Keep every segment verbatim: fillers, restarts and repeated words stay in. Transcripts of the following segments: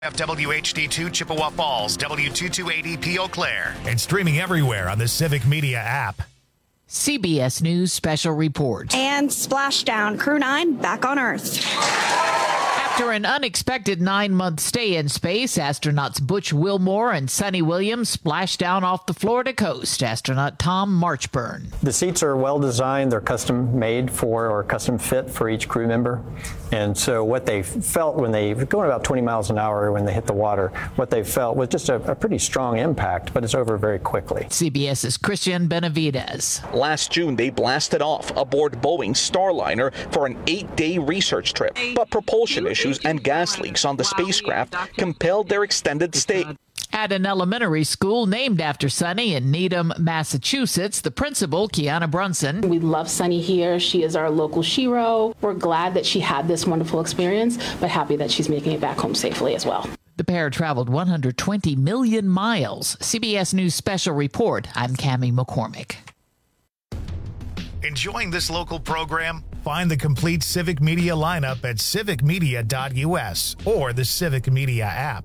W H D two Chippewa Falls, W two two eighty P Eau Claire, and streaming everywhere on the Civic Media app. C B S News Special Report. And splashdown, Crew nine back on Earth. After an unexpected nine-month stay in space, astronauts Butch Wilmore and Sunny Williams splashed down off the Florida coast. Astronaut Tom Marchburn. The seats are well designed. They're custom made for or custom fit for each crew member. And so what they felt when they were going about twenty miles an hour when they hit the water, what they felt was just a, a pretty strong impact, but it's over very quickly. CBS's Christian Benavidez. Last June, they blasted off aboard Boeing's Starliner for an eight-day research trip, but propulsion issues and gas leaks on the spacecraft compelled their extended stay. At an elementary school named after Sunny in Needham, Massachusetts, the principal, Kiana Brunson. We love Sunny here. She is our local shero. We're glad that she had this wonderful experience, but happy that she's making it back home safely as well. The pair traveled one hundred twenty million miles. C B S News Special Report. I'm Cammie McCormick. Enjoying this local program? Find the complete Civic Media lineup at civic media dot u s or the Civic Media app.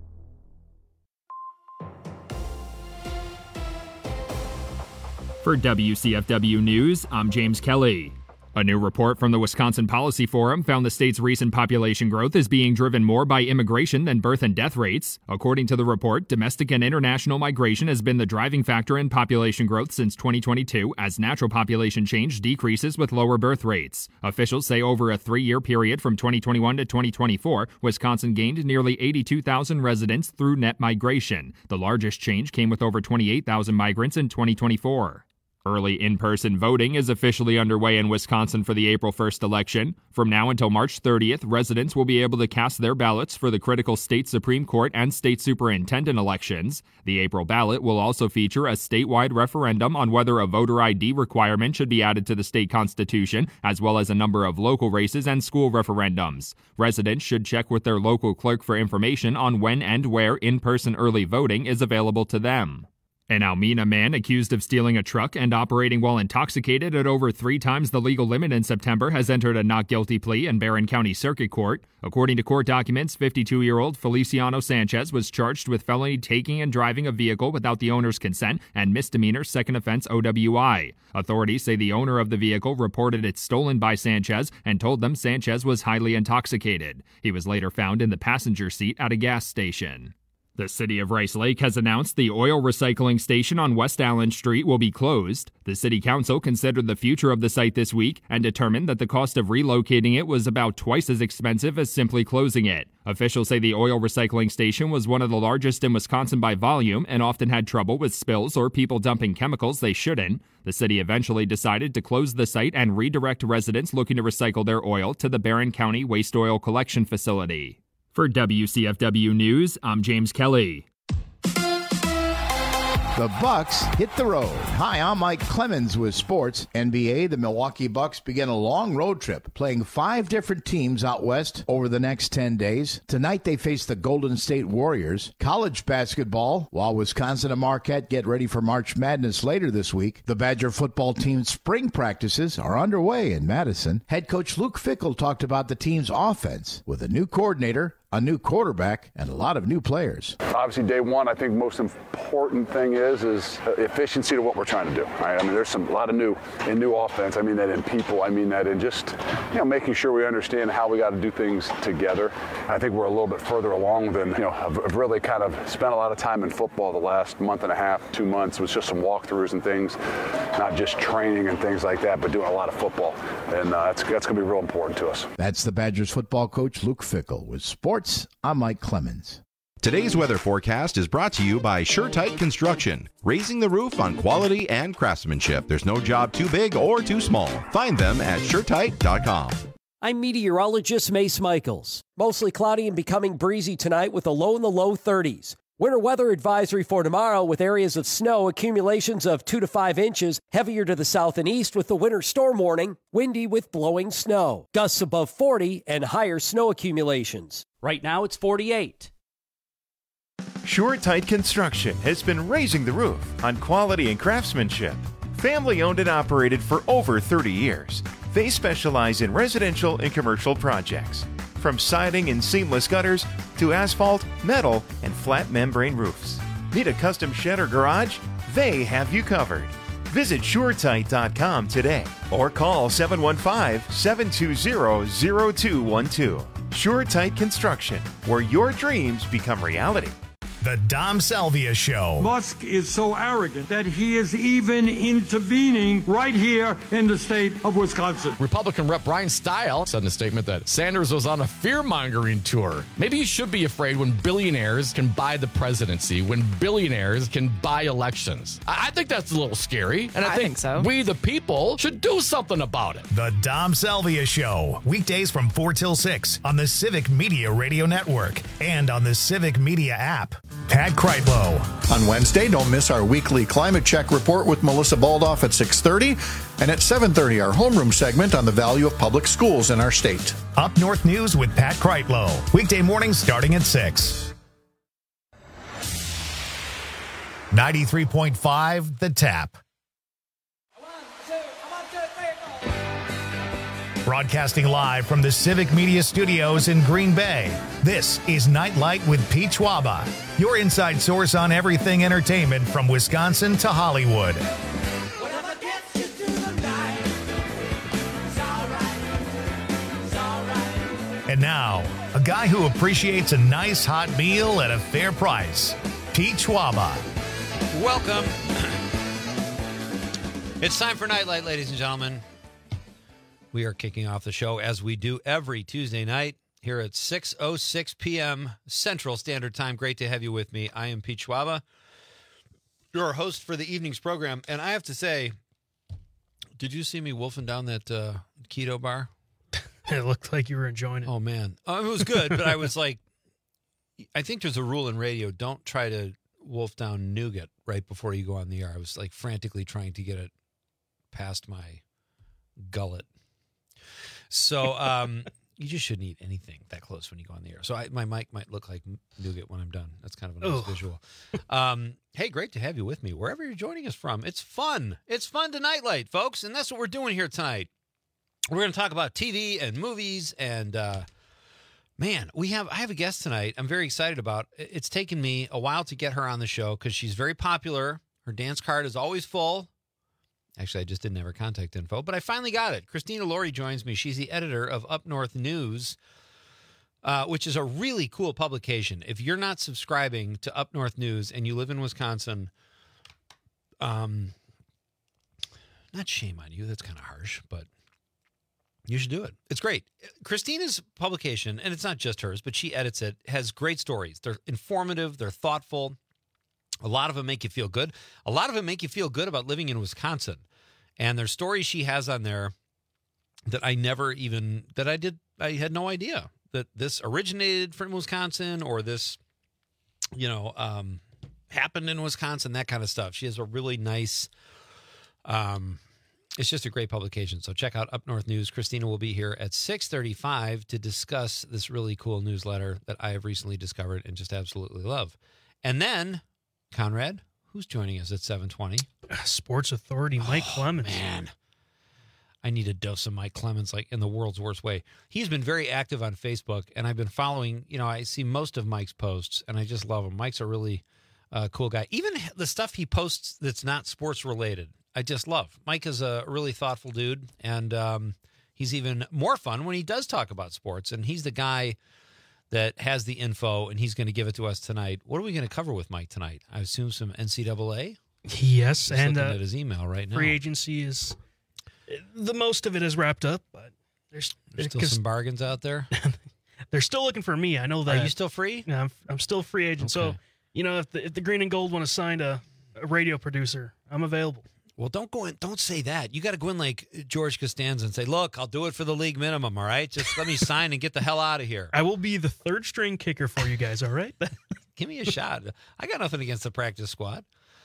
For W C F W News, I'm James Kelly. A new report from the Wisconsin Policy Forum found the state's recent population growth is being driven more by immigration than birth and death rates. According to the report, domestic and international migration has been the driving factor in population growth since twenty twenty-two, as natural population change decreases with lower birth rates. Officials say over a three-year period from twenty twenty-one to twenty twenty-four, Wisconsin gained nearly eighty-two thousand residents through net migration. The largest change came with over twenty-eight thousand migrants in twenty twenty-four. Early in-person voting is officially underway in Wisconsin for the April first election. From now until March thirtieth, residents will be able to cast their ballots for the critical state Supreme Court and state superintendent elections. The April ballot will also feature a statewide referendum on whether a voter I D requirement should be added to the state constitution, as well as a number of local races and school referendums. Residents should check with their local clerk for information on when and where in-person early voting is available to them. An Almena man accused of stealing a truck and operating while intoxicated at over three times the legal limit in September has entered a not guilty plea in Barron County Circuit Court. According to court documents, fifty-two-year-old Feliciano Sanchez was charged with felony taking and driving a vehicle without the owner's consent and misdemeanor second offense O W I. Authorities say the owner of the vehicle reported it stolen by Sanchez and told them Sanchez was highly intoxicated. He was later found in the passenger seat at a gas station. The city of Rice Lake has announced the oil recycling station on West Allen Street will be closed. The city council considered the future of the site this week and determined that the cost of relocating it was about twice as expensive as simply closing it. Officials say the oil recycling station was one of the largest in Wisconsin by volume and often had trouble with spills or people dumping chemicals they shouldn't. The city eventually decided to close the site and redirect residents looking to recycle their oil to the Barron County Waste Oil Collection Facility. For W C F W News, I'm James Kelly. The Bucks hit the road. Hi, I'm Mike Clemens with sports. N B A, the Milwaukee Bucks begin a long road trip, playing five different teams out west over the next ten days. Tonight they face the Golden State Warriors. College basketball, while Wisconsin and Marquette get ready for March Madness later this week, the Badger football team's spring practices are underway in Madison. Head coach Luke Fickell talked about the team's offense with a new coordinator, a new quarterback, and a lot of new players. Obviously, day one, I think most important thing is is efficiency to what we're trying to do. Right? I mean, there's some a lot of new in new offense. I mean that in people. I mean that in just you know making sure we understand how we got to do things together. I think we're a little bit further along than you know. I've, I've really kind of spent a lot of time in football the last month and a half, two months. It was just some walkthroughs and things, not just training and things like that, but doing a lot of football, and uh, that's that's going to be real important to us. That's the Badgers football coach Luke Fickell with sports. I'm Mike Clemens. Today's weather forecast is brought to you by SureTight Construction, raising the roof on quality and craftsmanship. There's no job too big or too small. Find them at sure tight dot com. I'm meteorologist Mace Michaels. Mostly cloudy and becoming breezy tonight with a low in the low thirties. Winter weather advisory for tomorrow with areas of snow, accumulations of two to five inches, heavier to the south and east with the winter storm warning, windy with blowing snow. Gusts above forty and higher snow accumulations. Right now it's forty-eight. SureTight Construction has been raising the roof on quality and craftsmanship. Family owned and operated for over thirty years. They specialize in residential and commercial projects. From siding and seamless gutters to asphalt, metal, and flat membrane roofs. Need a custom shed or garage? They have you covered. Visit SureTight dot com today or call seven one five, seven two zero, zero two one two. SureTight Construction, where your dreams become reality. The Dom Salvia Show. Musk is so arrogant that he is even intervening right here in the state of Wisconsin. Republican Rep Brian Stile said in a statement that Sanders was on a fear-mongering tour. Maybe you should be afraid when billionaires can buy the presidency, when billionaires can buy elections. I, I think that's a little scary, and I, I think, think so. we, the people, should do something about it. The Dom Salvia Show. Weekdays from four till six on the Civic Media Radio Network and on the Civic Media app. Pat Kreitlow. On Wednesday, don't miss our weekly climate check report with Melissa Baldoff at six thirty. And at seven thirty, our homeroom segment on the value of public schools in our state. Up North News with Pat Kreitlow. Weekday mornings starting at six. ninety-three point five The Tap. Broadcasting live from the Civic Media Studios in Green Bay, this is Nightlight with Pete Schwaba, your inside source on everything entertainment from Wisconsin to Hollywood. And now, a guy who appreciates a nice hot meal at a fair price, Pete Schwaba. Welcome. It's time for Nightlight, ladies and gentlemen. We are kicking off the show as we do every Tuesday night here at six oh six p.m. Central Standard Time. Great to have you with me. I am Pete Schwaba, your host for the evening's program. And I have to say, did you see me wolfing down that uh, keto bar? It looked like you were enjoying it. Oh, man. Oh, it was good, but I was like, I think there's a rule in radio. Don't try to wolf down nougat right before you go on the air. I was like frantically trying to get it past my gullet. So um, you just shouldn't eat anything that close when you go on the air. So I, my mic might look like nougat when I'm done. That's kind of a nice Ugh. visual. Um, hey, great to have you with me. Wherever you're joining us from, it's fun. It's fun to Nightlight, folks, and that's what we're doing here tonight. We're going to talk about T V and movies, and uh, man, we have I have a guest tonight I'm very excited about. It's taken me a while to get her on the show because she's very popular. Her dance card is always full. Actually, I just didn't have her contact info, but I finally got it. Christina Laurie joins me. She's the editor of Up North News, uh, which is a really cool publication. If you're not subscribing to Up North News and you live in Wisconsin, um, not shame on you. That's kind of harsh, but you should do it. It's great. Christina's publication, and it's not just hers, but she edits it, has great stories. They're informative. They're thoughtful. A lot of them make you feel good. A lot of them make you feel good about living in Wisconsin. And there's stories she has on there that I never even, that I did, I had no idea that this originated from Wisconsin or this, you know, um, happened in Wisconsin, that kind of stuff. She has a really nice, um, it's just a great publication. So check out Up North News. Christina will be here at six thirty-five to discuss this really cool newsletter that I have recently discovered and just absolutely love. And then, Conrad, who's joining us at seven twenty? Sports Authority, Mike oh, Clemens. Man, I need a dose of Mike Clemens, like in the world's worst way. He's been very active on Facebook, and I've been following, you know, I see most of Mike's posts, and I just love him. Mike's a really uh, cool guy. Even the stuff he posts that's not sports related, I just love. Mike is a really thoughtful dude, and um, he's even more fun when he does talk about sports, and he's the guy that has the info, and he's going to give it to us tonight. What are we going to cover with Mike tonight? I assume some N C double A? Yes, Just and looking uh, at his email right now. Free agency is, the most of it is wrapped up, but there's, There's still some bargains out there. They're still looking for me. I know that. Are you still free? Yeah, I'm, I'm still a free agent. Okay. So, you know, if the, if the Green and Gold want to sign a, a radio producer, I'm available. Well, don't go in. Don't say that. You got to go in like George Costanza and say, "Look, I'll do it for the league minimum. All right, just let me sign and get the hell out of here." I will be the third string kicker for you guys. All right, give me a shot. I got nothing against the practice squad.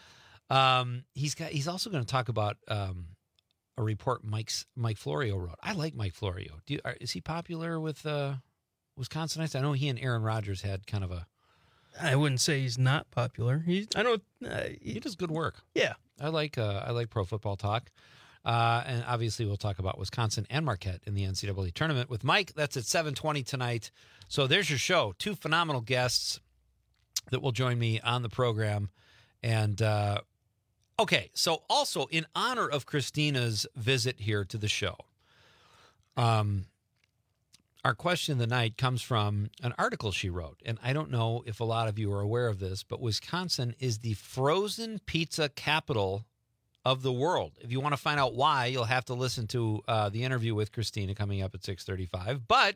Um, he's got. He's also going to talk about um, a report Mike's Mike Florio wrote. I like Mike Florio. Do you, are, is he popular with uh, Wisconsinites? I know he and Aaron Rodgers had kind of a. I wouldn't say he's not popular. He's. I don't. Uh, he, he does good work. Yeah. I like uh, I like Pro Football Talk. Uh, and obviously, we'll talk about Wisconsin and Marquette in the N C double A tournament with Mike. That's at seven twenty tonight. So there's your show. Two phenomenal guests that will join me on the program. And, uh, okay, so also in honor of Christina's visit here to the show, um, our question of the night comes from an article she wrote. And I don't know if a lot of you are aware of this, but Wisconsin is the frozen pizza capital of the world. If you want to find out why, you'll have to listen to uh, the interview with Christina coming up at six thirty-five. But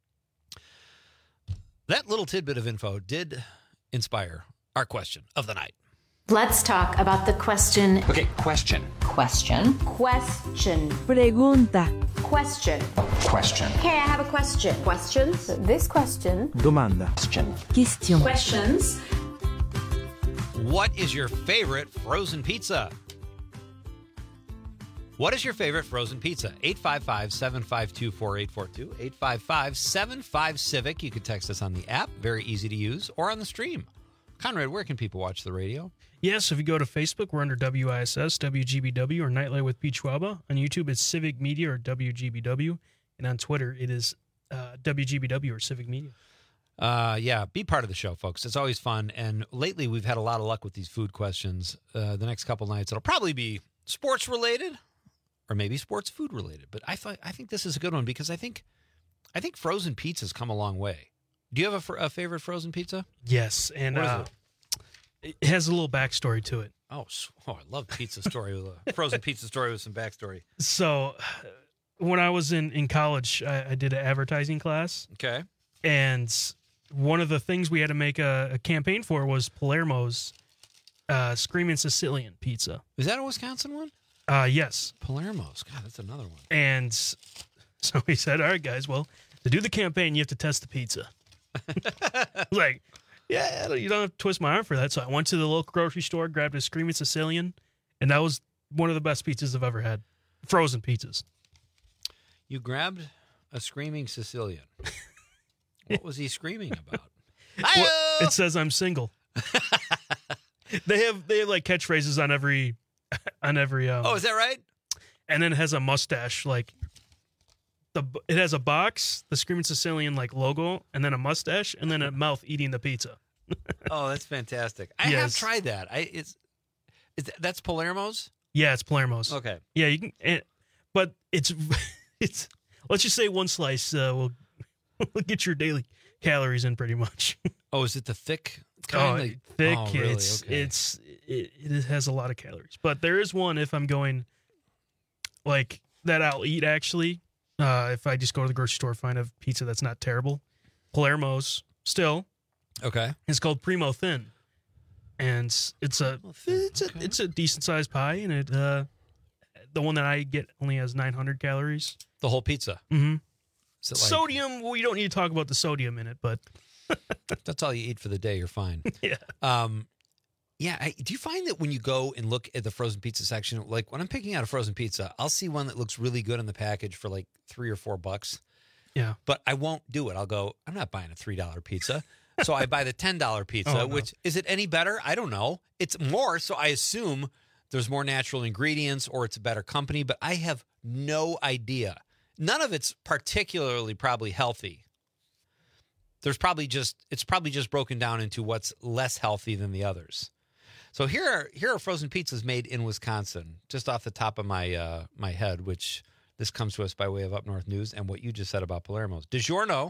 that little tidbit of info did inspire our question of the night. Let's talk about the question. Okay, question. Question. Question. Pregunta. Question. Question. Hey, I have a question. Questions? This question. Domanda. Question. Question. Questions. What is your favorite frozen pizza? What is your favorite frozen pizza? eight five five, seven five two, four eight four two, eight five five, seven five, CIVIC. You can text us on the app, very easy to use, or on the stream. Conrad, where can people watch the radio? Yes, if you go to Facebook, we're under W I S S, W G B W, or Nightlight with Pete Schwaba. On YouTube, it's Civic Media or W G B W. And on Twitter, it is uh, W G B W or Civic Media. Uh, yeah, be part of the show, folks. It's always fun. And lately, we've had a lot of luck with these food questions. Uh, the next couple nights, it'll probably be sports-related or maybe sports food related. But I thought I think this is a good one because I think I think frozen pizza's come a long way. Do you have a, fr- a favorite frozen pizza? Yes, and What is uh, it? it has a little backstory to it. Oh, oh, I love pizza story with a frozen pizza story with some backstory. So, when I was in, in college, I, I did an advertising class. Okay. And one of the things we had to make a, a campaign for was Palermo's uh, Screaming Sicilian pizza. Is that a Wisconsin one? Uh, yes. Palermo's. God, that's another one. And so he said, all right, guys, well, to do the campaign, you have to test the pizza. I was like, yeah, you don't have to twist my arm for that. So I went to the local grocery store, grabbed a Screaming Sicilian, and that was one of the best pizzas I've ever had. Frozen pizzas. You grabbed a Screaming Sicilian. What was he screaming about? Well, it says I'm single. they have they have like catchphrases on every on every. Um, oh, is that right? And then it has a mustache, like the it has a box, the Screaming Sicilian like logo, and then a mustache, and then a mouth eating the pizza. Oh, that's fantastic! I Yes. have tried that. I it's, it's that's Palermo's. Yeah, it's Palermo's. Okay. Yeah, you can, it, but it's it's. Let's just say one slice uh, will will get your daily calories in pretty much. Oh, is it the thick Oh, kind? Like- thick. Oh, really? It's Okay. it's it, it has a lot of calories, but there is one if I'm going like that I'll eat actually. Uh, if I just go to the grocery store, find a pizza that's not terrible. Palermo's still. Okay. It's called Primo Thin, and it's a it's a it's a decent sized pie, and it uh the one that I get only has nine hundred calories. The whole pizza. Mm-hmm. Is it like- Sodium. Well, you don't need to talk about the sodium in it, but That's all you eat for the day. You're fine. yeah. Um, yeah. I, do you find that when you go and look at the frozen pizza section, like when I'm picking out a frozen pizza, I'll see one that looks really good in the package for like three or four bucks. Yeah. But I won't do it. I'll go, I'm not buying a three dollar pizza. So I buy the ten dollar pizza, Oh, no. which is it any better? I don't know. It's more. So I assume there's more natural ingredients or it's a better company, but I have no idea. None of it's particularly probably healthy. There's probably just, it's probably just broken down into what's less healthy than the others. So here are, here are frozen pizzas made in Wisconsin, just off the top of my, uh, my head, which this comes to us by way of Up North News and what you just said about Palermo's. DiGiorno,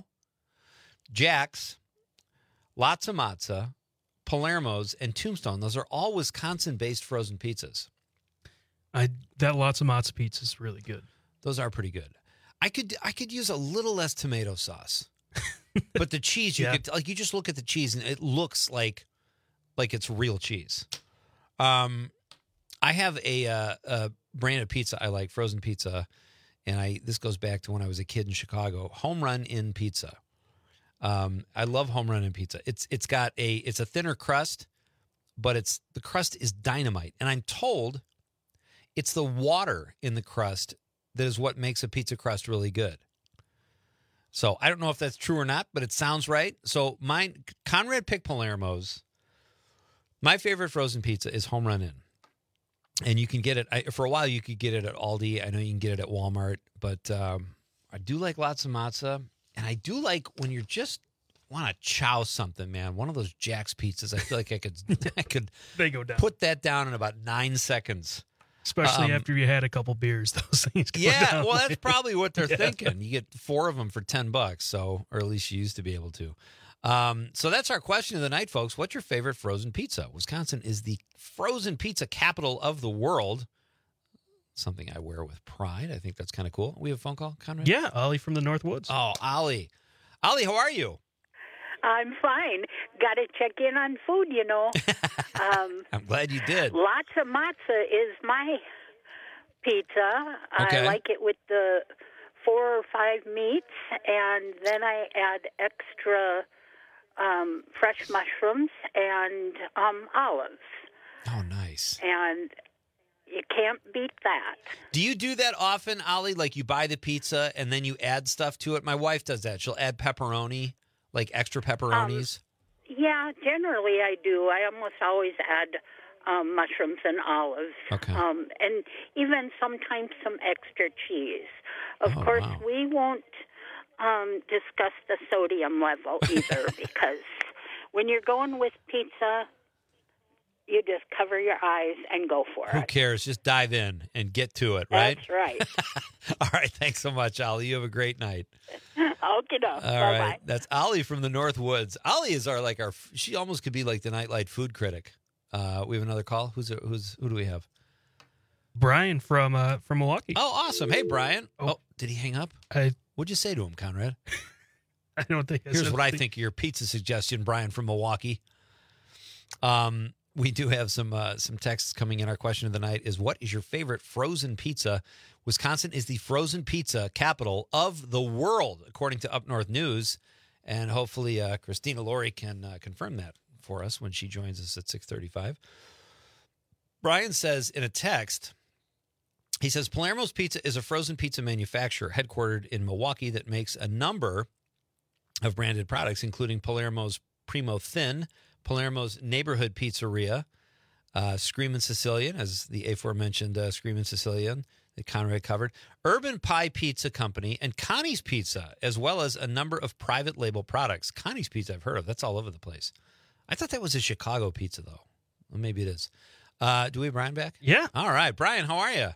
Jack's, Lots of Matza, Palermo's, and Tombstone. Those are all Wisconsin-based frozen pizzas. I that lots of matzo pizza is really good. Those are pretty good. I could I could use a little less tomato sauce, but the cheese you Yeah. could like you just look at the cheese and it looks like like it's real cheese. Um, I have a, uh, a brand of pizza I like, frozen pizza, and I this goes back to when I was a kid in Chicago. Home Run Inn Pizza. Um, I love Home Run Inn Pizza. It's it's got a it's a thinner crust, but it's the crust is dynamite, and I'm told it's the water in the crust that is what makes a pizza crust really good. So I don't know if that's true or not, but it sounds right. So mine, Conrad picked Palermo's. My favorite frozen pizza is Home Run Inn. and you can get it I, for a while. You could get it at Aldi. I know you can get it at Walmart, but um, I do like lots of matzah, and I do like when you're just want to chow something, man. One of those Jack's pizzas. I feel like I could, I could they go down. Put that down in about nine seconds. Especially um, after you had a couple beers, those things go yeah, down. well, that's probably what they're Yeah. thinking. You get four of them for ten bucks, so or at least you used to be able to. Um, so that's our question of the night, folks. What's your favorite frozen pizza? Wisconsin is the frozen pizza capital of the world. Something I wear with pride. I think that's kind of cool. We have a phone call, Conrad? Yeah, Ollie from the Northwoods. Oh, Ollie. Ollie, how are you? I'm fine. Got to check in on food, you know. Um, I'm glad you did. Lots of matzah is my pizza. Okay. I like it with the four or five meats, and then I add extra um, fresh mushrooms and um, olives. Oh, nice. And you can't beat that. Do you do that often, Ollie? Like you buy the pizza and then you add stuff to it? My wife does that. She'll add pepperoni. Like extra pepperonis? Um, yeah, generally I do. I almost always add um, mushrooms and olives. Okay. Um, and even sometimes some extra cheese. Of Oh, course, wow. we won't um, discuss the sodium level either because when you're going with pizza, you just cover your eyes and go for Who it. cares? Just dive in and get to it, right? That's right. All right. Thanks so much, Ollie. You have a great night. Okay, no. All Bye-bye. right. That's Ollie from the North Woods. Ollie is our, like, our, she almost could be like the Nightlight food critic. Uh, we have another call. Who's, who's, who do we have? Brian from uh, from Milwaukee. Oh, awesome. Hey, Brian. Oh, Oh. did he hang up? I What'd you say to him, Conrad? I don't think I Here's said what I anything. think of your pizza suggestion, Brian from Milwaukee. Um, we do have some uh, some texts coming in. Our question of the night is, what is your favorite frozen pizza? Wisconsin is the frozen pizza capital of the world, according to Up North News. And hopefully uh, Christina Laurie can uh, confirm that for us when she joins us at six thirty-five. Brian says in a text, he says, Palermo's Pizza is a frozen pizza manufacturer headquartered in Milwaukee that makes a number of branded products, including Palermo's Primo Thin, Palermo's Neighborhood Pizzeria, uh, Screamin' Sicilian, as the aforementioned uh, Screamin' Sicilian that Conrad covered, Urban Pie Pizza Company, and Connie's Pizza, as well as a number of private label products. Connie's Pizza I've heard of. That's all over the place. I thought that was a Chicago pizza, though. Well, maybe it is. Uh, do we have Brian back? Yeah. All right. Brian, how are you?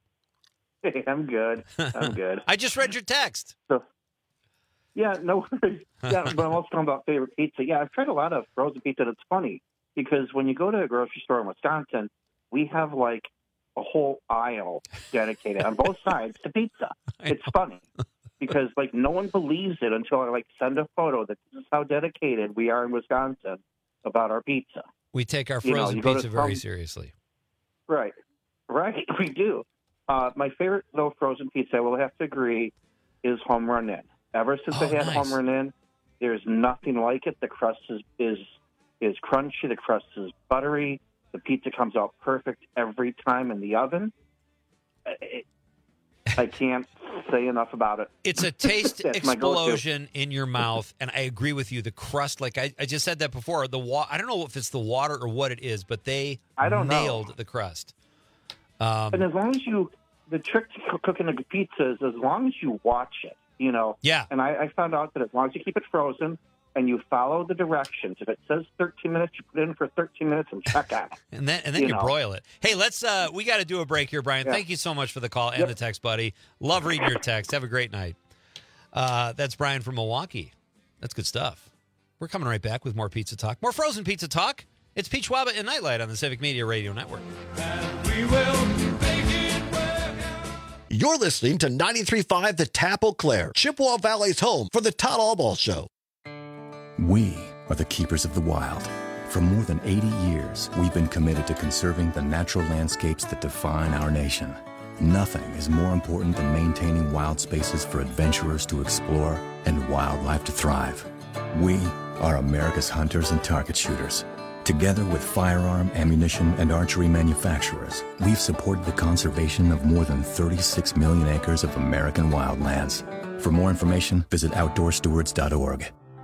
Hey, I'm good. I'm good. I just read your text. So, yeah, no worries. Yeah, but I'm also talking about favorite pizza. Yeah, I've tried a lot of frozen pizza. It's funny because when you go to a grocery store in Wisconsin, we have like a whole aisle dedicated on both sides to pizza. It's funny because like no one believes it until I like send a photo that this is how dedicated we are in Wisconsin about our pizza. We take our You know, frozen you go to pizza very some- seriously. Right, right, we do. Uh, my favorite, though, frozen pizza, I will have to agree, is Home Run Inn. Ever since Oh, I had nice. Home Run Inn, there's nothing like it. The crust is, is is crunchy. The crust is buttery. The pizza comes out perfect every time in the oven. It, I can't say enough about it. It's a taste That's my go-to. explosion in your mouth, and I agree with you. The crust, like I, I just said that before, the wa- I don't know if it's the water or what it is, but they I don't know. nailed the crust. Um, And as long as you, the trick to coo- cooking a pizza is as long as you watch it, you know. Yeah. And I, I found out that as long as you keep it frozen and you follow the directions, if it says thirteen minutes, you put it in for thirteen minutes and check on it. and then and then you, you know. broil it. Hey, let's. Uh, we got to do a break here, Brian. Yeah. Thank you so much for the call and Yep. the text, buddy. Love reading your text. Have a great night. Uh, that's Brian from Milwaukee. That's good stuff. We're coming right back with more pizza talk, more frozen pizza talk. It's Peach Waba and Nightlight on the Civic Media Radio Network. You're listening to ninety-three point five The Tap Eau Claire, Chippewa Valley's home for the Todd Allball Show. We are the keepers of the wild. For more than eighty years, we've been committed to conserving the natural landscapes that define our nation. Nothing is more important than maintaining wild spaces for adventurers to explore and wildlife to thrive. We are America's hunters and target shooters. Together with firearm, ammunition, and archery manufacturers, we've supported the conservation of more than thirty-six million acres of American wildlands. For more information, visit outdoor stewards dot org.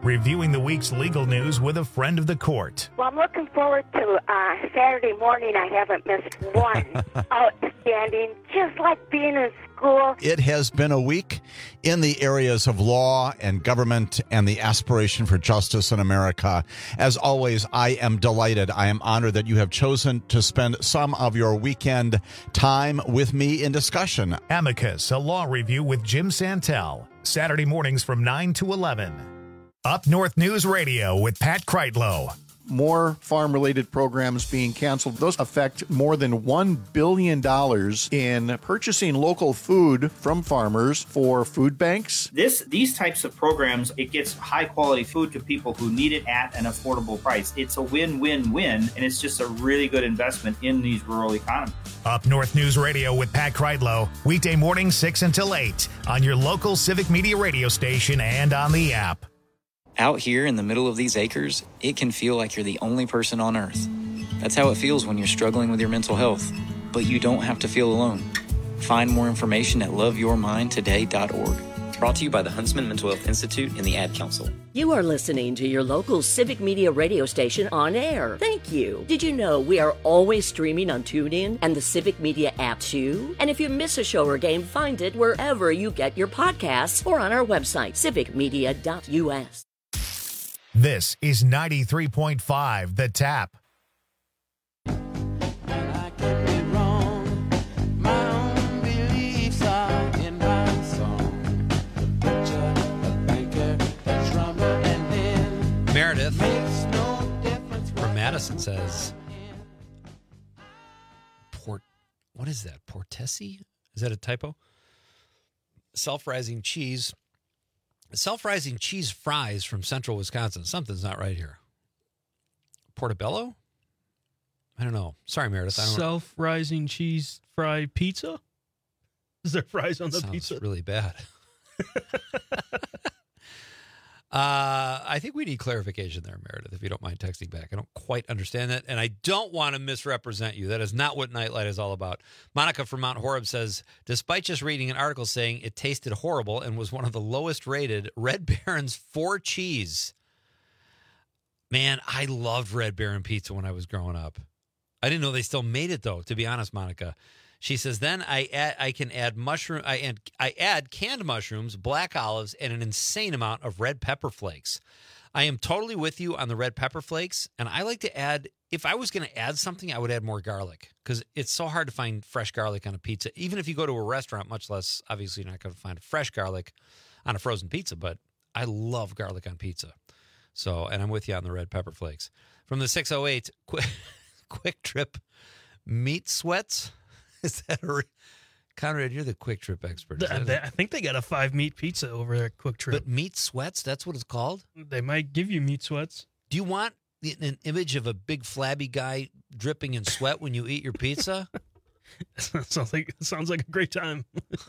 reviewing the week's legal news with a friend of the court. Well, I'm looking forward to uh, Saturday morning. I haven't missed one. Outstanding, just like being in school. It has been a week in the areas of law and government and the aspiration for justice in America. As always, I am delighted. I am honored that you have chosen to spend some of your weekend time with me in discussion. Amicus, a law review with Jim Santel, Saturday mornings from nine to eleven. Up North News Radio with Pat Kreitlow. More farm-related programs being canceled. Those affect more than one billion dollars in purchasing local food from farmers for food banks. This, these types of programs, it gets high-quality food to people who need it at an affordable price. It's a win-win-win, and it's just a really good investment in these rural economies. Up North News Radio with Pat Kreitlow, weekday mornings six until eight on your local Civic Media radio station and on the app. Out here in the middle of these acres, it can feel like you're the only person on Earth. That's how it feels when you're struggling with your mental health. But you don't have to feel alone. Find more information at love your mind today dot org. Brought to you by the Huntsman Mental Health Institute and the Ad Council. You are listening to your local Civic Media radio station on air. Thank you. Did you know we are always streaming on TuneIn and the Civic Media app too? And if you miss a show or game, find it wherever you get your podcasts or on our website, civic media dot u s. This is ninety-three point five The Tap. Meredith from Madison says, Port, what is that? Portesi? Is that a typo? Self-rising cheese. Self-rising cheese fries from central Wisconsin. Something's not right here. Portobello? I don't know. Sorry, Meredith. I don't Self-rising cheese fry pizza? Is there fries on the Sounds pizza? really bad. uh, I think we need clarification there, Meredith, if you don't mind texting back. I don't quite understand that, and I don't want to misrepresent you. That is not what Nightlight is all about. Monica from Mount Horeb says, despite just reading an article saying it tasted horrible and was one of the lowest rated, Red Baron's four cheese. Man, I loved Red Baron pizza when I was growing up. I didn't know they still made it, though, to be honest, Monica. She says, then I add, I can add mushroom, I add, I add canned mushrooms, black olives, and an insane amount of red pepper flakes. I am totally with you on the red pepper flakes, and I like to add, if I was going to add something, I would add more garlic, because it's so hard to find fresh garlic on a pizza. Even if you go to a restaurant, much less, obviously, you're not going to find fresh garlic on a frozen pizza, but I love garlic on pizza. So, and I'm with you on the red pepper flakes. From the six oh eight, quick, quick Trip meat sweats. Is that a re- Conrad, you're the Quick Trip expert. I, I think they got a five meat pizza over there at Quick Trip. But meat sweats, that's what it's called? They might give you meat sweats. Do you want an image of a big flabby guy dripping in sweat when you eat your pizza? sounds like sounds like a great time.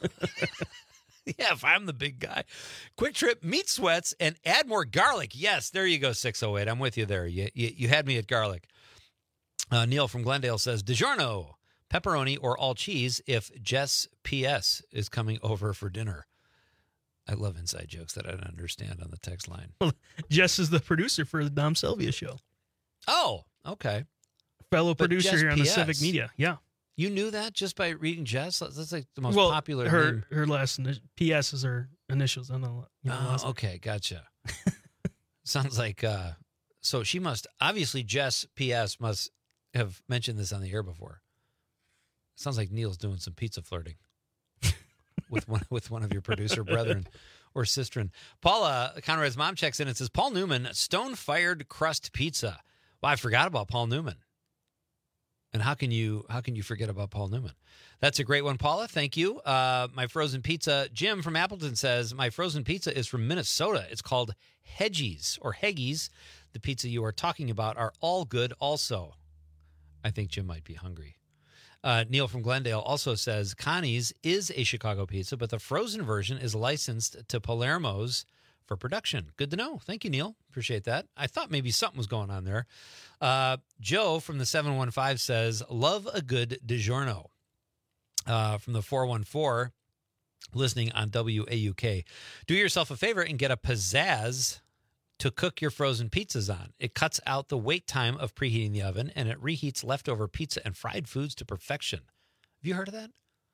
Yeah, if I'm the big guy. Quick Trip meat sweats and add more garlic. Yes, there you go, six oh eight. I'm with you there. You, you, you had me at garlic. Uh, Neil from Glendale says, DiGiorno. Pepperoni or all cheese if Jess P S is coming over for dinner. I love inside jokes that I don't understand on the text line. Well, Jess is the producer for the Dom Sylvia show. Oh, okay. Fellow But producer Jess here on P the S. Civic Media. Yeah. You knew that just by reading Jess? That's like the most well, popular her, name. Her last ini- P S is her initials on the. You know, Oh, last- okay, gotcha. Sounds like, uh, so she must, obviously Jess P S must have mentioned this on the air before. Sounds like Neil's doing some pizza flirting with one with one of your producer brethren or sisterin. Paula, Conrad's mom, checks in and says, Paul Newman, stone-fired crust pizza. Well, I forgot about Paul Newman. And how can you how can you forget about Paul Newman? That's a great one, Paula. Thank you. Uh, my frozen pizza. Jim from Appleton says, my frozen pizza is from Minnesota. It's called Hedgies or Heggies. The pizza you are talking about are all good also. I think Jim might be hungry. Uh, Neil from Glendale also says, Connie's is a Chicago pizza, but the frozen version is licensed to Palermo's for production. Good to know. Thank you, Neil. Appreciate that. I thought maybe something was going on there. Uh, Joe from the seven one five says, love a good DiGiorno. Uh, from the four one four, listening on W A U K. Do yourself a favor and get a Pizzazz to cook your frozen pizzas on. It cuts out the wait time of preheating the oven, and it reheats leftover pizza and fried foods to perfection. Have you heard of that?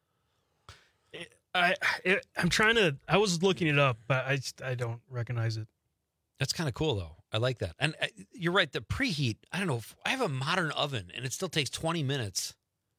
I, I I'm trying to. I was looking it up, but I just, I don't recognize it. That's kind of cool, though. I like that. And uh, you're right. The preheat. I don't know. If, I have a modern oven, and it still takes twenty minutes.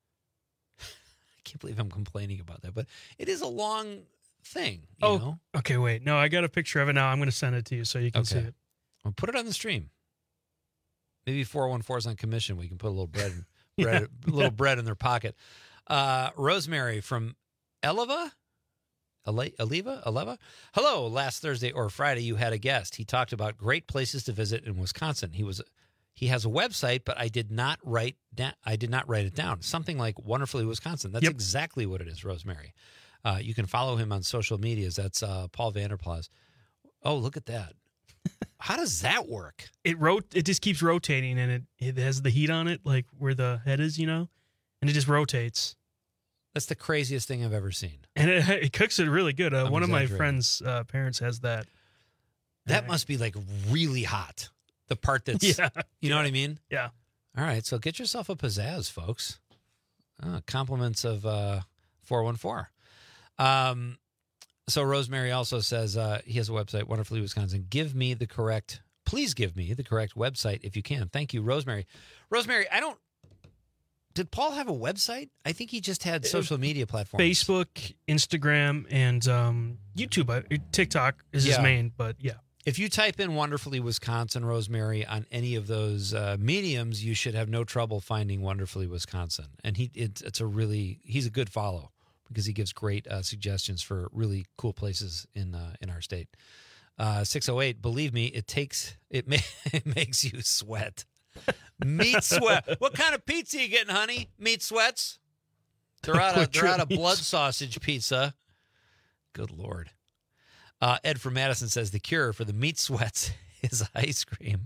I can't believe I'm complaining about that, but it is a long thing. You oh, know? Okay. Wait. No, I got a picture of it now. I'm going to send it to you so you can Okay. see it. Well, put it on the stream. Maybe four one four is on commission. We can put a little bread, bread a little bread in their pocket. Uh, Rosemary from Eleva. Ale- Aleva? Aleva? Hello. Last Thursday or Friday, you had a guest. He talked about great places to visit in Wisconsin. He was, he has a website, but I did not write down. I did not write it down. Something like Wonderfully Wisconsin. That's Yep. exactly what it is, Rosemary. Uh, you can follow him on social medias. That's uh, Paul Vanderplas. Oh, look at that. How does that work? It rot. It just keeps rotating, and it it has the heat on it, like where the head is, you know, and it just rotates. That's the craziest thing I've ever seen. And it, it cooks it really good. Uh, I'm one of my exaggerating. friends' uh, parents has that. That must be like really hot. The part that's, Yeah. you know what I mean? Yeah. All right. So get yourself a pizzazz, folks. Uh, compliments of uh, four one four. Um, so Rosemary also says uh, he has a website, Wonderfully Wisconsin. Give me the correct, please give me the correct website if you can. Thank you, Rosemary. Rosemary, I don't, did Paul have a website? I think he just had social media platforms. Facebook, Instagram, and um, YouTube. Uh, TikTok is his Yeah. main, but yeah. If you type in Wonderfully Wisconsin, Rosemary, on any of those uh, mediums, you should have no trouble finding Wonderfully Wisconsin. And he it, it's a really, he's a good follow because he gives great uh, suggestions for really cool places in uh, in our state. Uh, six oh eight, believe me, it takes, it, ma- it makes you sweat. Meat sweat. What kind of pizza you getting, honey? Meat sweats? They're out of, they're out of blood sausage pizza. Good Lord. Uh, Ed from Madison says the cure for the meat sweats is ice cream.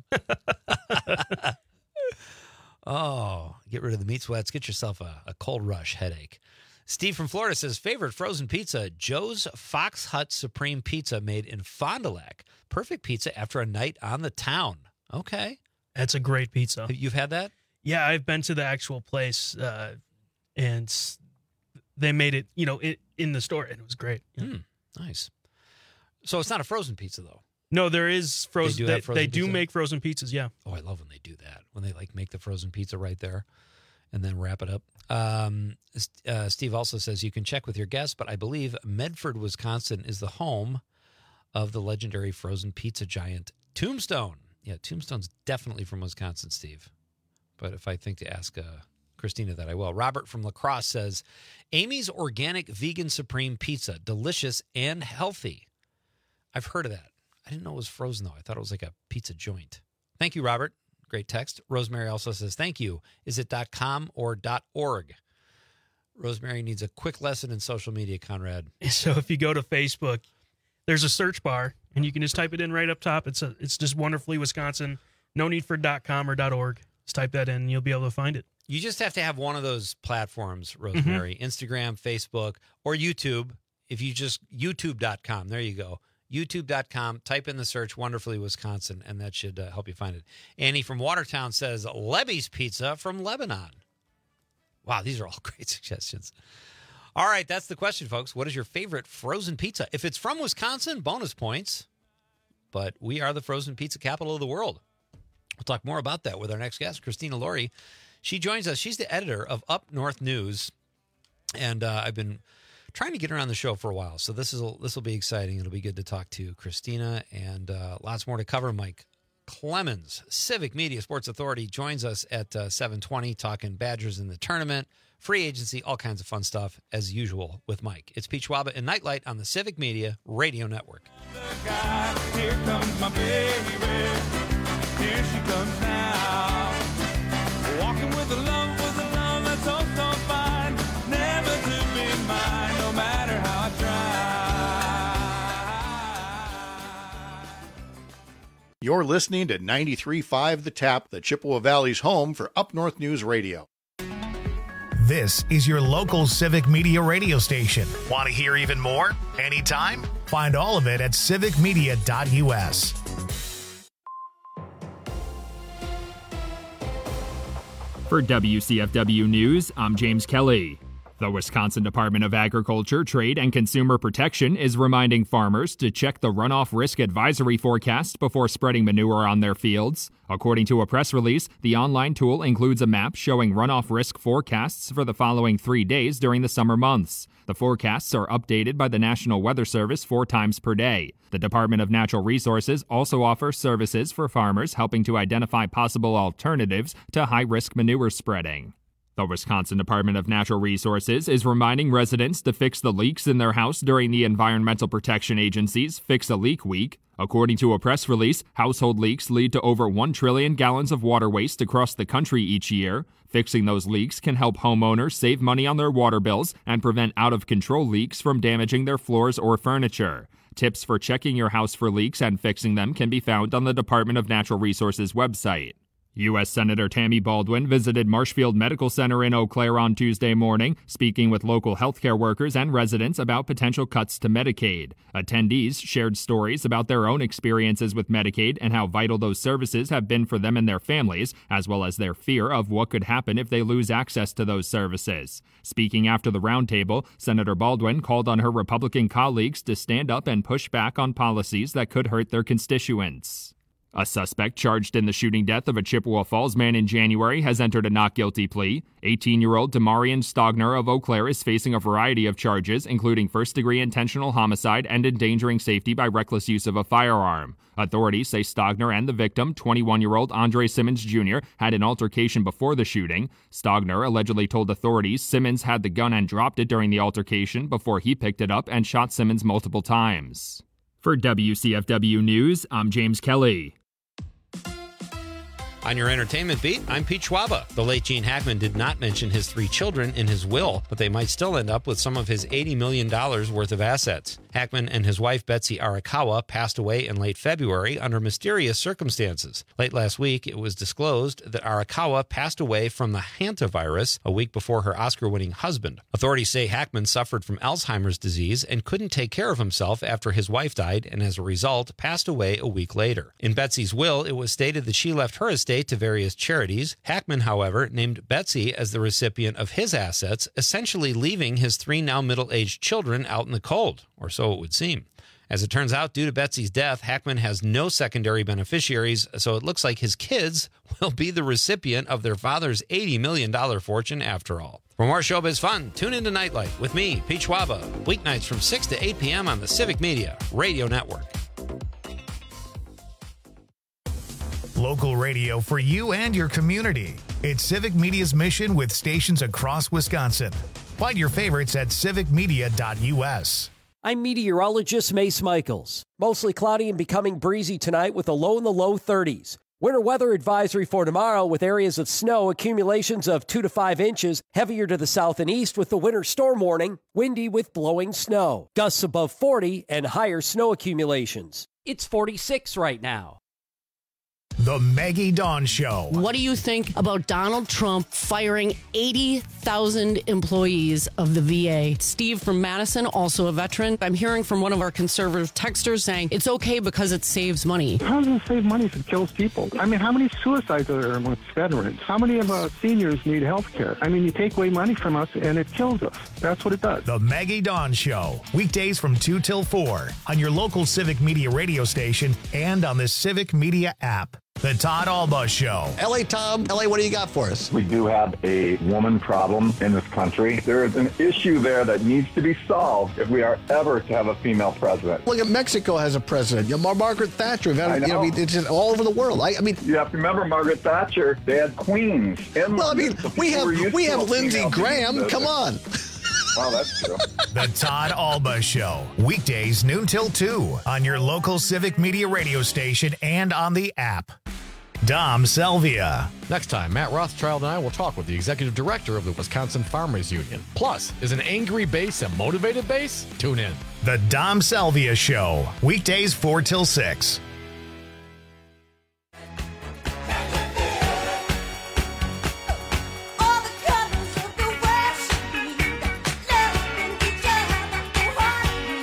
Oh, get rid of the meat sweats. Get yourself a, a cold rush headache. Steve from Florida says favorite frozen pizza, Joe's Fox Hut Supreme Pizza made in Fond du Lac. Perfect pizza after a night on the town. Okay. That's a great pizza. You've had that? Yeah, I've been to the actual place, uh, and s- they made it, you know, it, in the store, and it was great. Yeah. Mm, nice. So it's not a frozen pizza, though. No, there is frozen. do They, have frozen they do pizza? make frozen pizzas. Yeah. Oh, I love when they do that. When they like make the frozen pizza right there and then wrap it up. Um, uh, Steve also says you can check with your guests, but I believe Medford, Wisconsin is the home of the legendary frozen pizza giant Tombstone. Yeah, Tombstone's definitely from Wisconsin, Steve. But if I think to ask uh, Christina that, I will. Robert from La Crosse says, Amy's Organic Vegan Supreme Pizza, delicious and healthy. I've heard of that. I didn't know it was frozen, though. I thought it was like a pizza joint. Thank you, Robert. Great text. Rosemary also says, thank you. Is it .com or .org? Rosemary needs a quick lesson in social media, Conrad. So if you go to Facebook, there's a search bar, and you can just type it in right up top. It's a, it's just Wonderfully Wisconsin. No need for .com or .org. Just type that in, and you'll be able to find it. You just have to have one of those platforms, Rosemary. Mm-hmm. Instagram, Facebook, or YouTube. If you just, YouTube dot com. There you go. YouTube dot com. Type in the search Wonderfully Wisconsin, and that should uh, help you find it. Annie from Watertown says, Levy's Pizza from Lebanon. Wow, these are all great suggestions. All right, that's the question, folks. What is your favorite frozen pizza? If it's from Wisconsin, bonus points. But we are the frozen pizza capital of the world. We'll talk more about that with our next guest, Christina Laurie. She joins us. She's the editor of Up North News, and uh, I've been trying to get her on the show for a while. So this is this will be exciting. It'll be good to talk to Christina, and uh, lots more to cover. Mike Clemens, Civic Media Sports Authority, joins us at uh, seven twenty, talking Badgers in the tournament, free agency, all kinds of fun stuff, as usual with Mike. It's Pete Schwaba and Nightlight on the Civic Media Radio Network. Here comes my baby. Here she comes now. Walking with a love, with a love that's so, so fine. Never to be mine, no matter how I try. You're listening to ninety-three point five The Tap, the Chippewa Valley's home for Up North News Radio. This is your local Civic Media radio station. Want to hear even more? Anytime? Find all of it at civic media dot u s. For W C F W News, I'm James Kelly. The Wisconsin Department of Agriculture, Trade, and Consumer Protection is reminding farmers to check the runoff risk advisory forecast before spreading manure on their fields. According to a press release, the online tool includes a map showing runoff risk forecasts for the following three days during the summer months. The forecasts are updated by the National Weather Service four times per day. The Department of Natural Resources also offers services for farmers helping to identify possible alternatives to high-risk manure spreading. The Wisconsin Department of Natural Resources is reminding residents to fix the leaks in their house during the Environmental Protection Agency's Fix a Leak Week. According to a press release, household leaks lead to over one trillion gallons of water waste across the country each year. Fixing those leaks can help homeowners save money on their water bills and prevent out-of-control leaks from damaging their floors or furniture. Tips for checking your house for leaks and fixing them can be found on the Department of Natural Resources website. U S Senator Tammy Baldwin visited Marshfield Medical Center in Eau Claire on Tuesday morning, speaking with local healthcare workers and residents about potential cuts to Medicaid. Attendees shared stories about their own experiences with Medicaid and how vital those services have been for them and their families, as well as their fear of what could happen if they lose access to those services. Speaking after the roundtable, Senator Baldwin called on her Republican colleagues to stand up and push back on policies that could hurt their constituents. A suspect charged in the shooting death of a Chippewa Falls man in January has entered a not guilty plea. eighteen-year-old Demarion Stogner of Eau Claire is facing a variety of charges, including first-degree intentional homicide and endangering safety by reckless use of a firearm. Authorities say Stogner and the victim, twenty-one-year-old Andre Simmons Junior, had an altercation before the shooting. Stogner allegedly told authorities Simmons had the gun and dropped it during the altercation before he picked it up and shot Simmons multiple times. For W C F W News, I'm James Kelly. On your entertainment beat, I'm Pete Schwaba. The late Gene Hackman did not mention his three children in his will, but they might still end up with some of his eighty million dollars worth of assets. Hackman and his wife, Betsy Arakawa, passed away in late February under mysterious circumstances. Late last week, it was disclosed that Arakawa passed away from the hantavirus a week before her Oscar-winning husband. Authorities say Hackman suffered from Alzheimer's disease and couldn't take care of himself after his wife died, and as a result, passed away a week later. In Betsy's will, it was stated that she left her estate to various charities. Hackman, however, named Betsy as the recipient of his assets, essentially leaving his three now middle-aged children out in the cold, or so it would seem. As it turns out, due to Betsy's death, Hackman has no secondary beneficiaries, so it looks like his kids will be the recipient of their father's eighty million dollars fortune after all. For more showbiz fun, tune into Nightlight with me, Pete Schwaba, weeknights from six to eight p.m. on the Civic Media Radio Network. Local radio for you and your community. It's Civic Media's mission with stations across Wisconsin. Find your favorites at civic media dot u s. I'm meteorologist Mace Michaels. Mostly cloudy and becoming breezy tonight with a low in the low thirties. Winter weather advisory for tomorrow with areas of snow, accumulations of two to five inches, heavier to the south and east with the winter storm warning, windy with blowing snow. Gusts above forty and higher snow accumulations. It's forty-six right now. The Maggie Dawn Show. What do you think about Donald Trump firing eighty thousand employees of the V A? Steve from Madison, also a veteran. I'm hearing from one of our conservative texters saying it's okay because it saves money. How does it save money if it kills people? I mean, how many suicides are there amongst veterans? How many of our seniors need health care? I mean, you take away money from us and it kills us. That's what it does. The Maggie Dawn Show. Weekdays from two till four on your local Civic Media radio station and on the Civic Media app. The Todd Alba Show. L A Tom, L A, what do you got for us? We do have a woman problem in this country. There is an issue there that needs to be solved if we are ever to have a female president. Look at Mexico has a president. You know, Mar- Margaret Thatcher. We've had, I know. You know, it's just all over the world. I, I mean, you have to remember Margaret Thatcher. They had queens. In well, I mean, so we have we have Lindsey Graham. president. Come on. Well, that's true. The Todd Alba Show. Weekdays noon till two on your local Civic Media radio station and on the app. Dom Selvia. Next time, Matt Rothschild and I will talk with the executive director of the Wisconsin Farmers Union. Plus, is an angry base a motivated base? Tune in. The Dom Selvia Show. Weekdays four till six.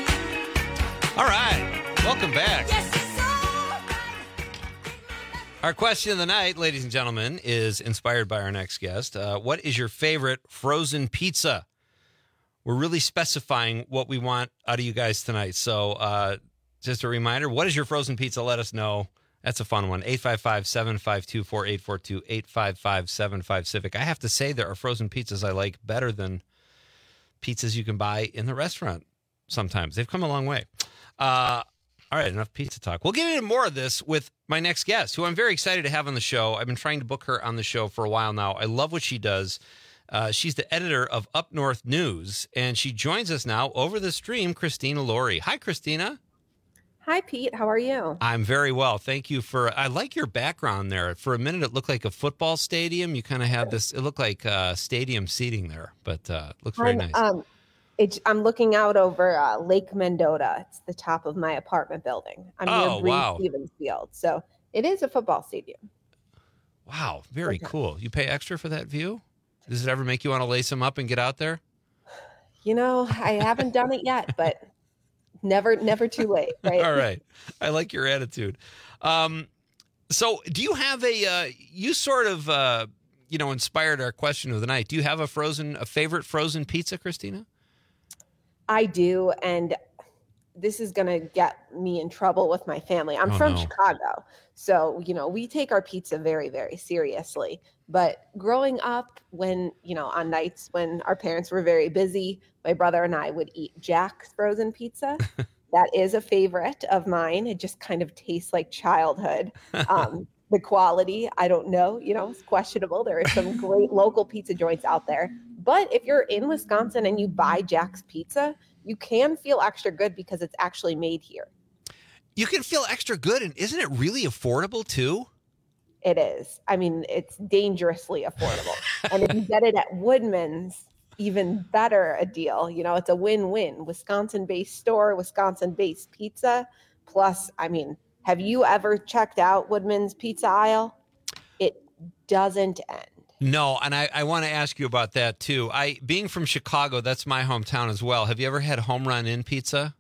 All right, welcome back. Our Our question of the night, ladies and gentlemen, is inspired by our next guest. Uh, what is your favorite frozen pizza? We're really specifying what we want out of you guys tonight. So uh, just a reminder, what is your frozen pizza? Let us know. That's a fun one. eight five five, seven five two, four eight four two, eight five five, seven five Civic. I have to say there are frozen pizzas I like better than pizzas you can buy in the restaurant sometimes. They've come a long way. Uh, all right, enough pizza talk. We'll get into more of this with my next guest, who I'm very excited to have on the show. I've been trying to book her on the show for a while now. I love what she does. Uh, she's the editor of Up North News, and she joins us now over the stream, Christina Laurie. Hi, Christina. Hi, Pete. How are you? I'm very well. Thank you for, I like your background there. For a minute, it looked like a football stadium. You kind of had this, it looked like uh, stadium seating there, but uh, it looks very I'm, nice. Um, it's, I'm looking out over uh, Lake Mendota. It's the top of my apartment building. I'm Oh, near Breeze wow. Stevens Field. So it is a football stadium. Wow, very cool. You pay extra for that view? Does it ever make you want to lace them up and get out there? You know, I haven't done it yet, but never, never too late, right? All right. I like your attitude. Um, so do you have a, uh, you sort of, uh, you know, inspired our question of the night. Do you have a frozen, a favorite frozen pizza, Christina? I do, and this is going to get me in trouble with my family. I'm Oh, from no. Chicago, so, you know, we take our pizza very, very seriously. But growing up, when, you know, on nights when our parents were very busy, my brother and I would eat Jack's frozen pizza. That is a favorite of mine. It just kind of tastes like childhood. Um, the quality, I don't know, you know, it's questionable. There are some great local pizza joints out there. But if you're in Wisconsin and you buy Jack's Pizza, you can feel extra good because it's actually made here. You can feel extra good, and isn't it really affordable too? It is. I mean, it's dangerously affordable. And if you get it at Woodman's, even better a deal. You know, it's a win-win. Wisconsin-based store, Wisconsin-based pizza. Plus, I mean, have you ever checked out Woodman's pizza aisle? It doesn't end. No, and I, I want to ask you about that too. I being from Chicago, that's my hometown as well. Have you ever had Home Run Inn pizza?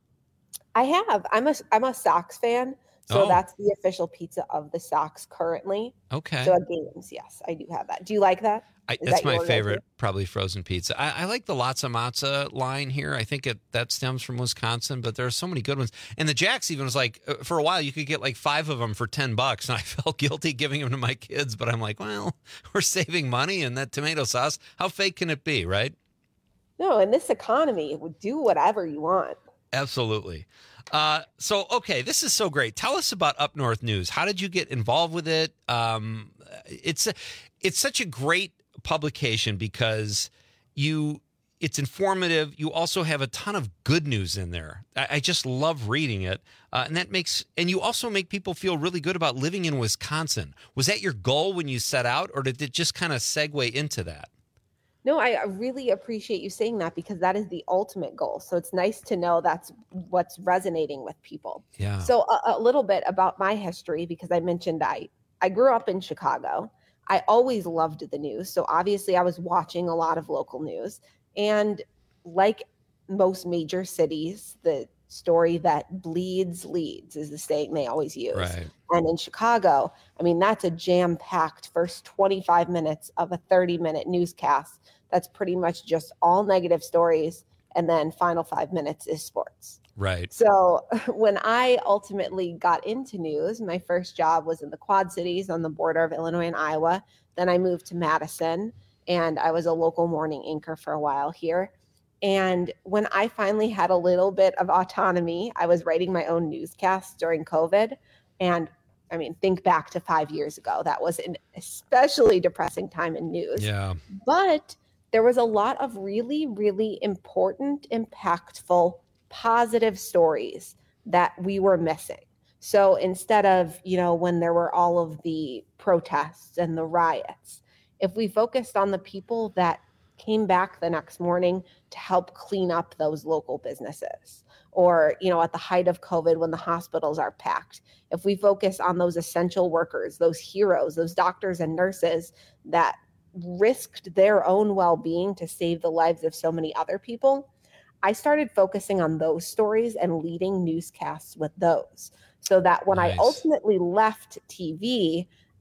I have. I'm a I'm a Sox fan, so Oh. that's the official pizza of the Sox currently. Okay. So at games, yes, I do have that. Do you like that? I, Is that's that my your favorite, go-to? probably frozen pizza. I, I like the Lots of Matza line here. I think it that stems from Wisconsin, but there are so many good ones. And the Jack's even was like, uh, for a while, you could get like five of them for ten bucks. And I felt guilty giving them to my kids, but I'm like, well, we're saving money. And that tomato sauce, how fake can it be, right? No, in this economy, would do whatever you want. Absolutely. Uh, so, okay, this is so great. Tell us about Up North News. How did you get involved with it? Um, it's a, it's such a great publication because you it's informative. You also have a ton of good news in there. I, I just love reading it, uh, and that makes and you also make people feel really good about living in Wisconsin. Was that your goal when you set out, or did it just kind of segue into that? No, I I really appreciate you saying that because that is the ultimate goal. So it's nice to know that's what's resonating with people. Yeah. So a, a little bit about my history, because I mentioned I, I grew up in Chicago. I always loved the news. So obviously I was watching a lot of local news. And like most major cities, the story that bleeds leads is the saying they always use. Right. And in Chicago, I mean, that's a jam-packed first twenty-five minutes of a thirty-minute newscast. That's pretty much just all negative stories. And then final five minutes is sports. Right. So when I ultimately got into news, my first job was in the Quad Cities on the border of Illinois and Iowa. Then I moved to Madison, and I was a local morning anchor for a while here. And when I finally had a little bit of autonomy, I was writing my own newscasts during COVID. And I mean, think back to five years ago. That was an especially depressing time in news. Yeah. But there was a lot of really, really important, impactful, positive stories that we were missing. So instead of, you know, when there were all of the protests and the riots, if we focused on the people that came back the next morning to help clean up those local businesses, or, you know, at the height of COVID when the hospitals are packed, if we focus on those essential workers, those heroes, those doctors and nurses that risked their own well-being to save the lives of so many other people, I started focusing on those stories and leading newscasts with those. So that when Nice. I ultimately left T V,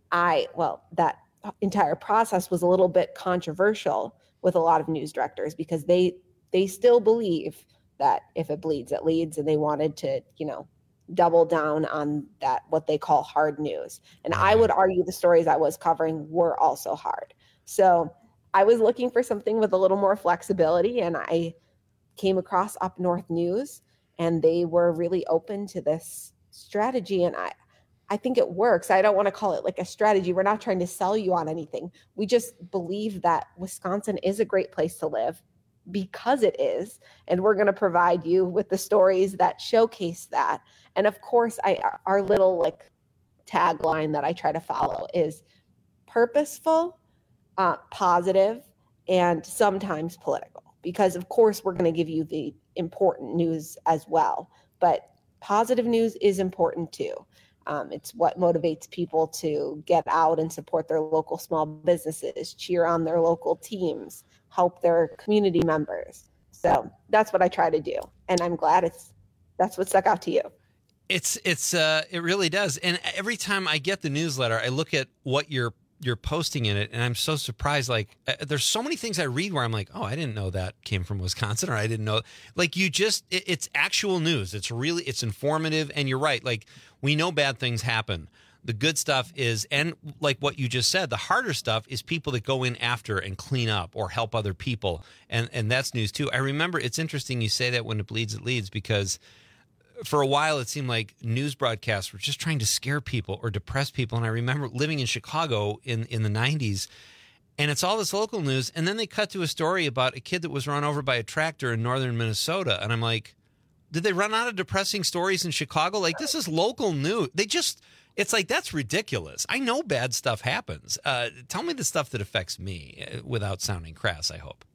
I, well, that entire process was a little bit controversial with a lot of news directors because they they still believe that if it bleeds, it leads, and they wanted to, you know, double down on that, what they call hard news. And I would argue the stories I was covering were also hard. So I was looking for something with a little more flexibility, and I came across Up North News, and they were really open to this strategy. And I, I think it works. I don't want to call it like a strategy. We're not trying to sell you on anything. We just believe that Wisconsin is a great place to live because it is. And we're going to provide you with the stories that showcase that. And of course, I our little like tagline that I try to follow is purposeful, uh, positive, and sometimes political. Because of course, we're going to give you the important news as well. But positive news is important too. Um, it's what motivates people to get out and support their local small businesses, cheer on their local teams, help their community members. So that's what I try to do. And I'm glad it's that's what stuck out to you. It's it's uh it really does. And every time I get the newsletter, I look at what you're you're posting in it, and I'm so surprised. Like uh, there's so many things I read where I'm like, oh, I didn't know that came from Wisconsin, or I didn't know. Like you just, it, it's actual news. It's really, it's informative, and you're right. Like we know bad things happen. The good stuff is, and like what you just said, the harder stuff is people that go in after and clean up or help other people, and and that's news too. I remember it's interesting you say that when it bleeds, it leads, because for a while, it seemed like news broadcasts were just trying to scare people or depress people. And I remember living in Chicago in, in the nineties, and it's all this local news. And then they cut to a story about a kid that was run over by a tractor in northern Minnesota. And I'm like, did they run out of depressing stories in Chicago? Like, this is local news. They just, it's like, that's ridiculous. I know bad stuff happens. Uh, tell me the stuff that affects me without sounding crass, I hope.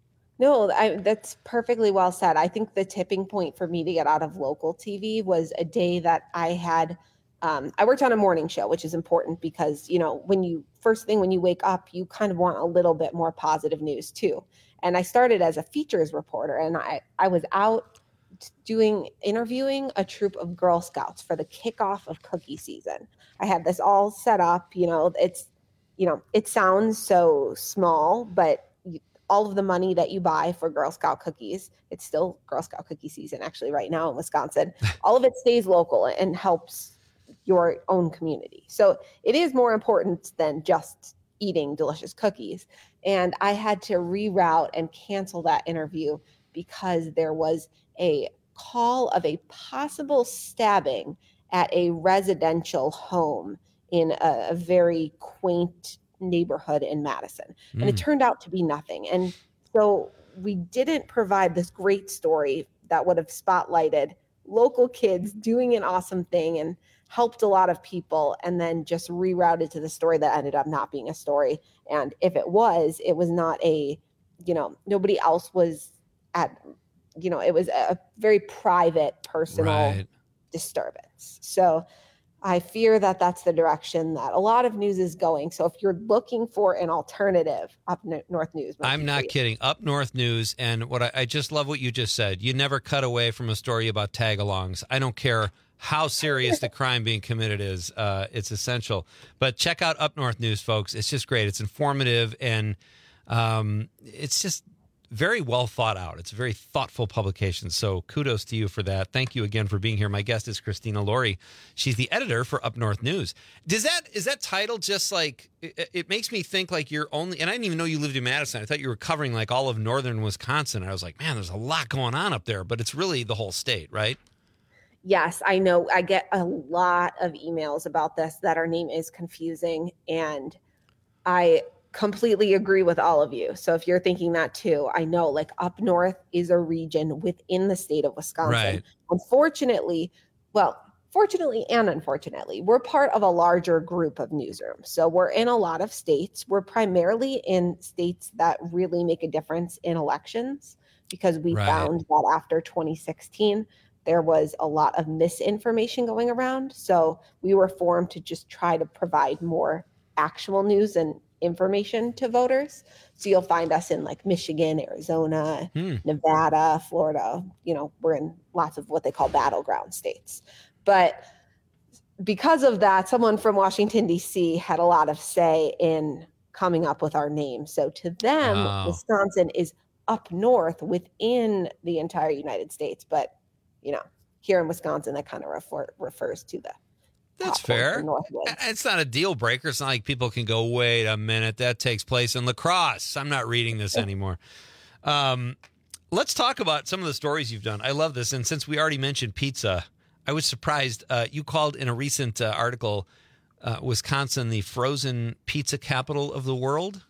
No, I, that's perfectly well said. I think the tipping point for me to get out of local T V was a day that I had, um, I worked on a morning show, which is important because, you know, when you, first thing when you wake up, you kind of want a little bit more positive news too. And I started as a features reporter, and I, I was out doing, interviewing a troop of Girl Scouts for the kickoff of cookie season. I had this all set up, you know, it's, you know, it sounds so small, but all of the money that you buy for Girl Scout cookies, it's still Girl Scout cookie season actually right now in Wisconsin, all of it stays local and helps your own community. So it is more important than just eating delicious cookies. And I had to reroute and cancel that interview because there was a call of a possible stabbing at a residential home in a, a very quaint neighborhood in Madison. And mm. it turned out to be nothing. And so we didn't provide this great story that would have spotlighted local kids doing an awesome thing and helped a lot of people, and then just rerouted to the story that ended up not being a story. And if it was, it was not a, you know, nobody else was at, you know, it was a very private, personal right. disturbance. So I fear that that's the direction that a lot of news is going. So if you're looking for an alternative, Up North News. I'm not kidding. Up North News. And what I, I just love what you just said. You never cut away from a story about tag-alongs. I don't care how serious the crime being committed is. Uh, it's essential. But check out Up North News, folks. It's just great. It's informative, and um, it's just very well thought out. It's a very thoughtful publication. So kudos to you for that. Thank you again for being here. My guest is Christina Laurie. She's the editor for Up North News. Does that, is that title just like, it, it makes me think like you're only, and I didn't even know you lived in Madison. I thought you were covering like all of northern Wisconsin. I was like, man, there's a lot going on up there, but it's really the whole state, right? Yes, I know. I get a lot of emails about this, that our name is confusing, and I completely agree with all of you. So if you're thinking that too, I know like Up North is a region within the state of Wisconsin. Right. Unfortunately, well, fortunately and unfortunately, we're part of a larger group of newsrooms. So we're in a lot of states. We're primarily in states that really make a difference in elections, because we right. found that after twenty sixteen, there was a lot of misinformation going around. So we were formed to just try to provide more actual news and information to voters. So you'll find us in like Michigan, Arizona, hmm. Nevada, Florida. You know, we're in lots of what they call battleground states. But because of that, someone from Washington, D C had a lot of say in coming up with our name. So to them, Wow. Wisconsin is up north within the entire United States. But, you know, here in Wisconsin, that kind of refer, refers to the That's top one, fair. the Northwoods. It's not a deal breaker. It's not like people can go, wait a minute, that takes place in La Crosse. I'm not reading this anymore. Um, let's talk about some of the stories you've done. I love this. And since we already mentioned pizza, I was surprised. Uh, you called in a recent uh, article, uh, Wisconsin, the frozen pizza capital of the world.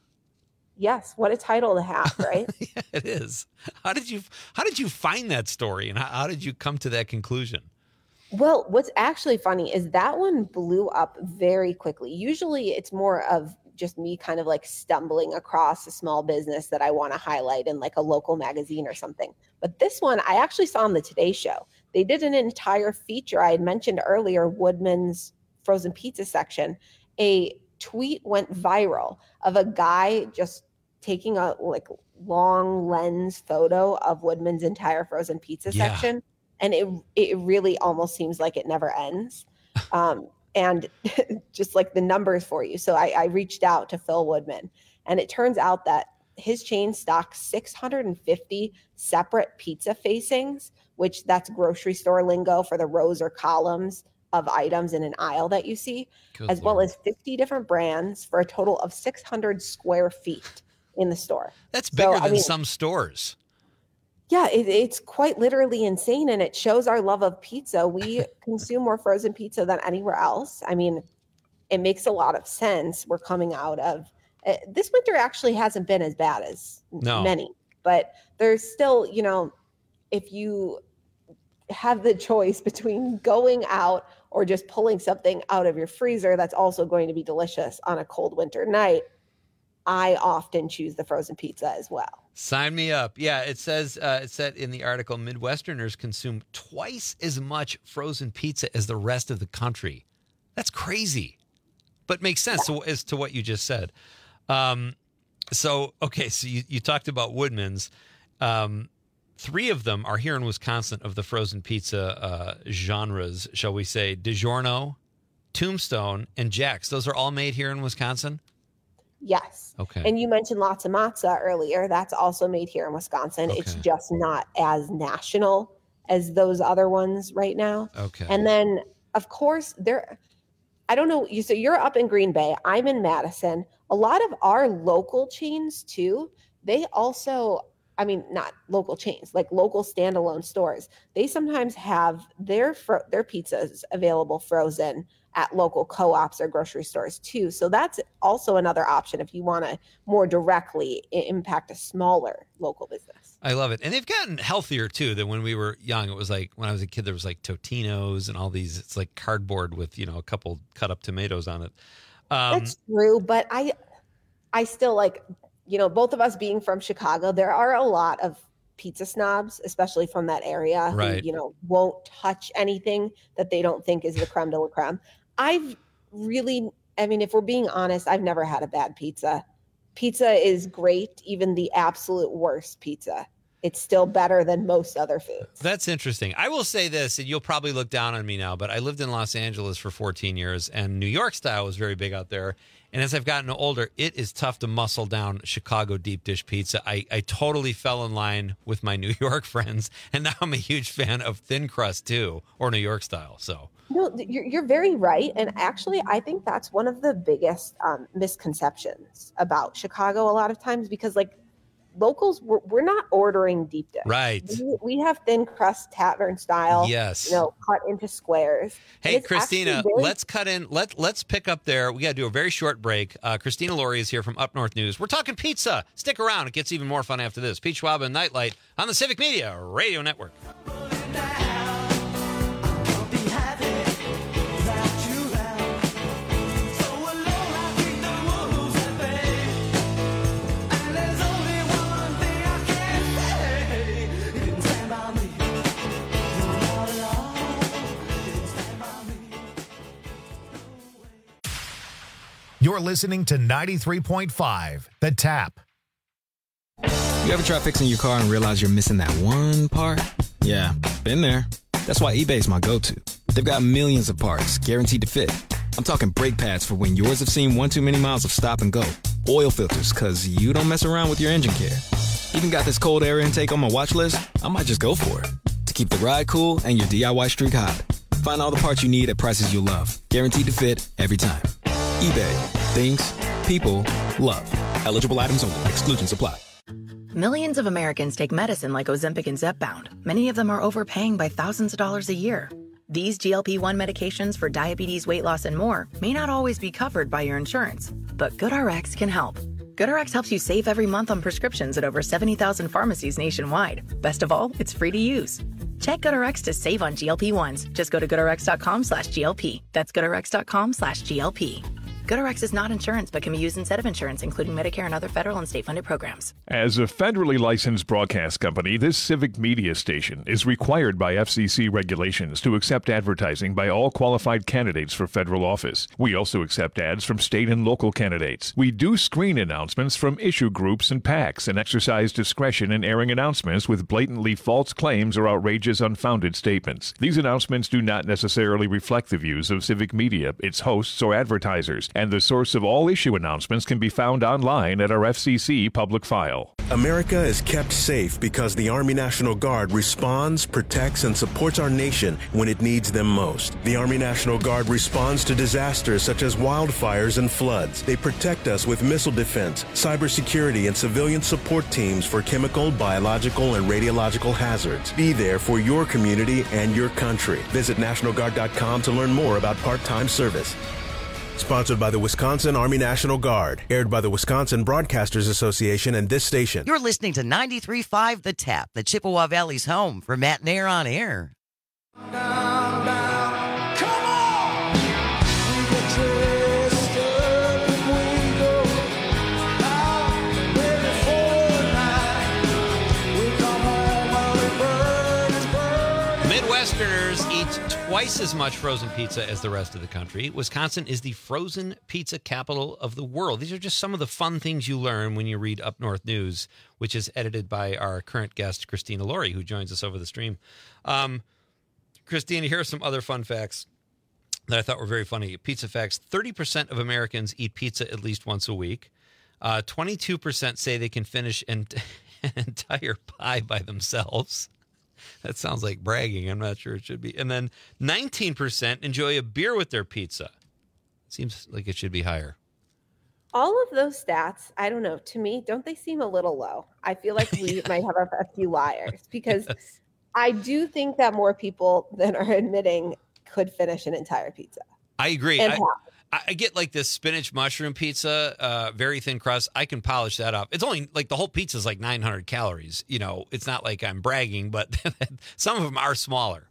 Yes, what a title to have, right? Yeah, it is. How did you How did you find that story, and how, how did you come to that conclusion? Well, what's actually funny is that one blew up very quickly. Usually it's more of just me kind of like stumbling across a small business that I want to highlight in like a local magazine or something. But this one, I actually saw on the Today Show. They did an entire feature. I had mentioned earlier, Woodman's frozen pizza section. A tweet went viral of a guy just taking a like long lens photo of Woodman's entire frozen pizza Yeah. section. And it it really almost seems like it never ends. Um, and just like the numbers for you. So I, I reached out to Phil Woodman, and it turns out that his chain stocks six hundred fifty separate pizza facings, which that's grocery store lingo for the rows or columns of items in an aisle that you see, Good as well as fifty different brands for a total of six hundred square feet in the store. That's So, bigger I than mean, some stores. Yeah, it, it's quite literally insane, and it shows our love of pizza. We consume more frozen pizza than anywhere else. I mean, it makes a lot of sense. We're coming out of uh, this winter actually hasn't been as bad as No. many, but there's still, you know, if you have the choice between going out or just pulling something out of your freezer that's also going to be delicious on a cold winter night, I often choose the frozen pizza as well. Sign me up. Yeah, it says uh, it said in the article, Midwesterners consume twice as much frozen pizza as the rest of the country. That's crazy, but makes sense to, as to what you just said. Um, so, okay, so you, you talked about Woodman's. Um, three of them are here in Wisconsin of the frozen pizza uh, genres, shall we say, DiGiorno, Tombstone, and Jack's. Those are all made here in Wisconsin? Yes. Okay. And you mentioned Lots of Matza earlier. That's also made here in Wisconsin. It's Okay. just not as national as those other ones right now. Okay. And then, of course, there, I don't know. You so you're up in Green Bay. I'm in Madison. A lot of our local chains too. They also, I mean, not local chains, like local standalone stores. They sometimes have their fro- their pizzas available frozen at local co-ops or grocery stores too. So that's also another option if you want to more directly i- impact a smaller local business. I love it. And they've gotten healthier too than when we were young. It was like when I was a kid, there was like Totino's and all these, it's like cardboard with, you know, a couple cut up tomatoes on it. Um, That's true, but I I still like, you know, both of us being from Chicago, there are a lot of pizza snobs, especially from that area, Right. who, you know, won't touch anything that they don't think is the creme de la creme. I've really, I mean, if we're being honest, I've never had a bad pizza. Pizza is great, even the absolute worst pizza. It's still better than most other foods. That's interesting. I will say this, and you'll probably look down on me now, but I lived in Los Angeles for fourteen years, and New York style was very big out there. And as I've gotten older, it is tough to muscle down Chicago deep dish pizza. I, I totally fell in line with my New York friends, and now I'm a huge fan of thin crust too, or New York style. So No, th- you're, you're very right. And actually, I think that's one of the biggest um, misconceptions about Chicago a lot of times, because like locals, we're, we're not ordering deep dish. Right. We, we have thin crust tavern style. Yes. You know, cut into squares. And Hey, it's Christina, actually very- let's cut in. Let, let's pick up there. We got to do a very short break. Uh, Christina Laurie is here from Up North News. We're talking pizza. Stick around. It gets even more fun after this. Pete Schwab and Nightlight on the Civic Media Radio Network. You're listening to ninety-three point five, The Tap. You ever try fixing your car and realize you're missing that one part? Yeah, been there. That's why eBay's my go-to. They've got millions of parts, guaranteed to fit. I'm talking brake pads for when yours have seen one too many miles of stop and go. Oil filters, because you don't mess around with your engine care. Even got this cold air intake on my watch list. I might just go for it. To keep the ride cool and your D I Y streak hot. Find all the parts you need at prices you'll love. Guaranteed to fit every time. eBay. Things. People. Love. Eligible items only. Exclusions apply. Millions of Americans take medicine like Ozempic and Zepbound. Many of them are overpaying by thousands of dollars a year. These G L P one medications for diabetes, weight loss, and more may not always be covered by your insurance, but GoodRx can help. GoodRx helps you save every month on prescriptions at over seventy thousand pharmacies nationwide. Best of all, it's free to use. Check GoodRx to save on G L P ones. Just go to goodrx.com slash GLP. That's goodrx.com slash GLP. GoodRx is not insurance, but can be used instead of insurance, including Medicare and other federal and state-funded programs. As a federally licensed broadcast company, this civic media station is required by F C C regulations to accept advertising by all qualified candidates for federal office. We also accept ads from state and local candidates. We do screen announcements from issue groups and PACs and exercise discretion in airing announcements with blatantly false claims or outrageous unfounded statements. These announcements do not necessarily reflect the views of civic media, its hosts, or advertisers, and the source of all issue announcements can be found online at our F C C public file. America is kept safe because the Army National Guard responds, protects, and supports our nation when it needs them most. The Army National Guard responds to disasters such as wildfires and floods. They protect us with missile defense, cybersecurity, and civilian support teams for chemical, biological, and radiological hazards. Be there for your community and your country. Visit National Guard dot com to learn more about part-time service. Sponsored by the Wisconsin Army National Guard. Aired by the Wisconsin Broadcasters Association and this station. You're listening to ninety-three point five The Tap, the Chippewa Valley's home for Matt and Air on Air. Midwesterners eat twice as much frozen pizza as the rest of the country. Wisconsin is the frozen pizza capital of the world. These are just some of the fun things you learn when you read Up North News, which is edited by our current guest, Christina Laurie, who joins us over the stream. Um, Christina, here are some other fun facts that I thought were very funny. Pizza facts: thirty percent of Americans eat pizza at least once a week. Uh, twenty-two percent say they can finish an, an entire pie by themselves. That sounds like bragging. I'm not sure it should be. And then nineteen percent enjoy a beer with their pizza. Seems like it should be higher. All of those stats, I don't know, to me, don't they seem a little low? I feel like we yeah. might have a, a few liars because yes. I do think that more people than are admitting could finish an entire pizza. I agree. And I, I get like this spinach mushroom pizza, uh, very thin crust. I can polish that up. It's only like the whole pizza is like nine hundred calories. You know, it's not like I'm bragging, but some of them are smaller.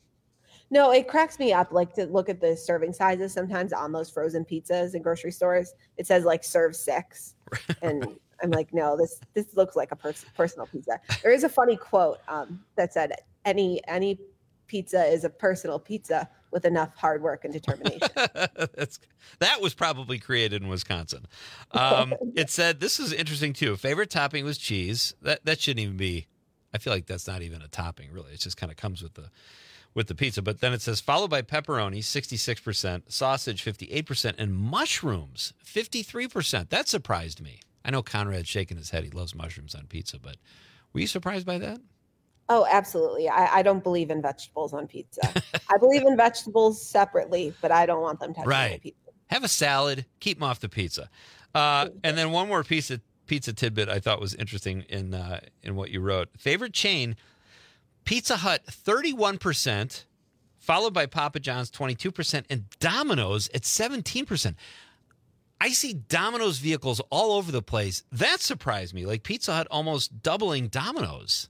No, it cracks me up. Like to look at the serving sizes sometimes on those frozen pizzas in grocery stores. It says like serve six. And I'm like, no, this this looks like a pers- personal pizza. There is a funny quote um, that said any any pizza is a personal pizza with enough hard work and determination. That's, that was probably created in Wisconsin. Um, it said, this is interesting too. Favorite topping was cheese. That that shouldn't even be, I feel like that's not even a topping really. It just kind of comes with the with the pizza. But then it says followed by pepperoni, sixty-six percent, sausage, fifty-eight percent, and mushrooms, fifty-three percent. That surprised me. I know Conrad's shaking his head. He loves mushrooms on pizza, but were you surprised by that? Oh, absolutely. I, I don't believe in vegetables on pizza. I believe in vegetables separately, but I don't want them touching right. my pizza. Have a salad. Keep them off the pizza. Uh, and then one more piece of pizza tidbit I thought was interesting in uh, in what you wrote. Favorite chain, Pizza Hut, thirty-one percent, followed by Papa John's, twenty-two percent, and Domino's at seventeen percent. I see Domino's vehicles all over the place. That surprised me. Like Pizza Hut almost doubling Domino's.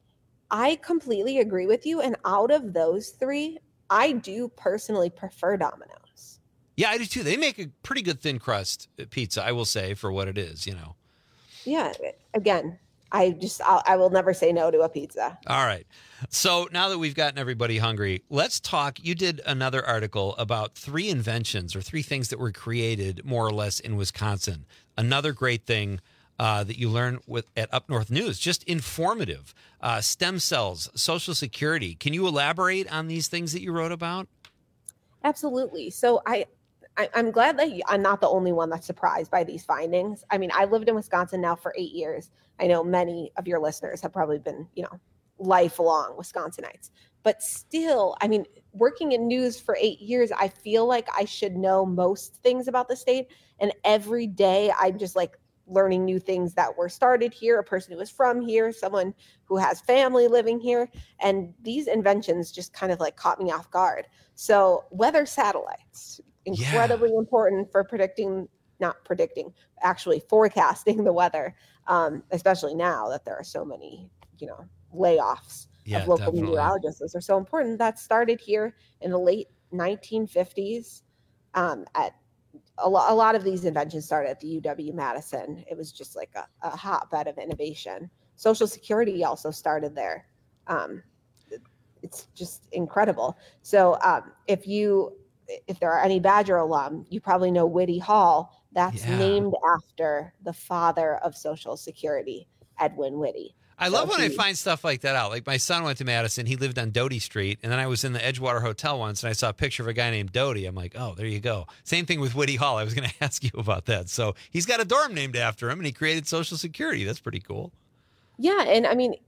I completely agree with you. And out of those three, I do personally prefer Domino's. Yeah, I do too. They make a pretty good thin crust pizza, I will say, for what it is, you know. Yeah. Again, I just, I'll, I will never say no to a pizza. All right. So now that we've gotten everybody hungry, let's talk. You did another article about three inventions or three things that were created more or less in Wisconsin. Another great thing uh, that you learn with at Up North News. Just informative. Uh, stem cells, Social Security. Can you elaborate on these things that you wrote about? Absolutely. So I, I I'm glad that you, I'm not the only one that's surprised by these findings. I mean, I lived in Wisconsin now for eight years. I know many of your listeners have probably been, you know, lifelong Wisconsinites, but still, I mean, working in news for eight years, I feel like I should know most things about the state. And every day I'm just like learning new things that were started here, a person who was from here, someone who has family living here. And these inventions just kind of like caught me off guard. So weather satellites, incredibly yeah. important for predicting, not predicting, actually forecasting the weather, um, especially now that there are so many, you know, layoffs yeah, of local definitely. meteorologists. Those are so important. That started here in the late nineteen fifties. Um, at a, lo- a lot of these inventions started at the U W Madison. It was just like a, a hotbed of innovation. Social Security also started there. Um, it's just incredible. So um, if you, if there are any Badger alum, you probably know Whitty Hall. That's yeah. named after the father of Social Security, Edwin Whitty. I So love when he- I find stuff like that out. Like my son went to Madison. He lived on Doty Street. And then I was in the Edgewater Hotel once and I saw a picture of a guy named Doty. I'm like, oh, there you go. Same thing with Whitty Hall. I was going to ask you about that. So he's got a dorm named after him and he created Social Security. That's pretty cool. Yeah, and I mean,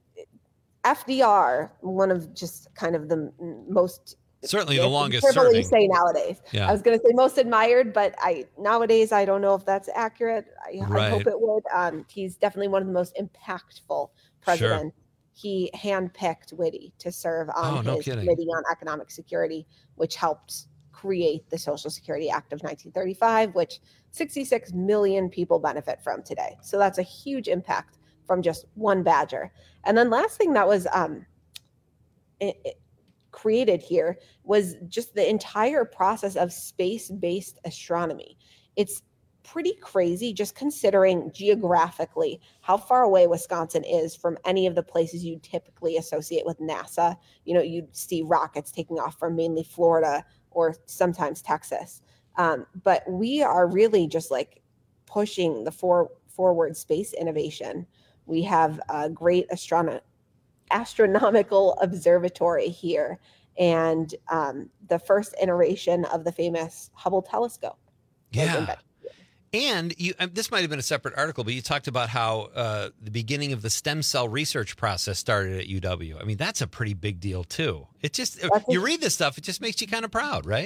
F D R, one of just kind of the m- most Certainly the it's longest hyperbole serving. say nowadays. Yeah. I was going to say most admired, but I nowadays I don't know if that's accurate. I, Right. I hope it would. Um, he's definitely one of the most impactful presidents. He handpicked Whitty to serve on Oh, no his kidding. committee on economic security, which helped create the Social Security Act of nineteen thirty-five, which sixty-six million people benefit from today. So that's a huge impact from just one Badger. And then last thing that was um, it, it created here was just the entire process of space-based astronomy. It's pretty crazy just considering geographically how far away Wisconsin is from any of the places you typically associate with NASA. You know, you'd see rockets taking off from mainly Florida or sometimes Texas. Um, but we are really just like pushing the for, forward space innovation. We have a great astrono- astronomical observatory here and um, the first iteration of the famous Hubble telescope. was Yeah. invented. And you, um, this might have been a separate article, but you talked about how uh, the beginning of the stem cell research process started at U W. I mean, that's a pretty big deal too. It just, you read this stuff, it just makes you kind of proud, right?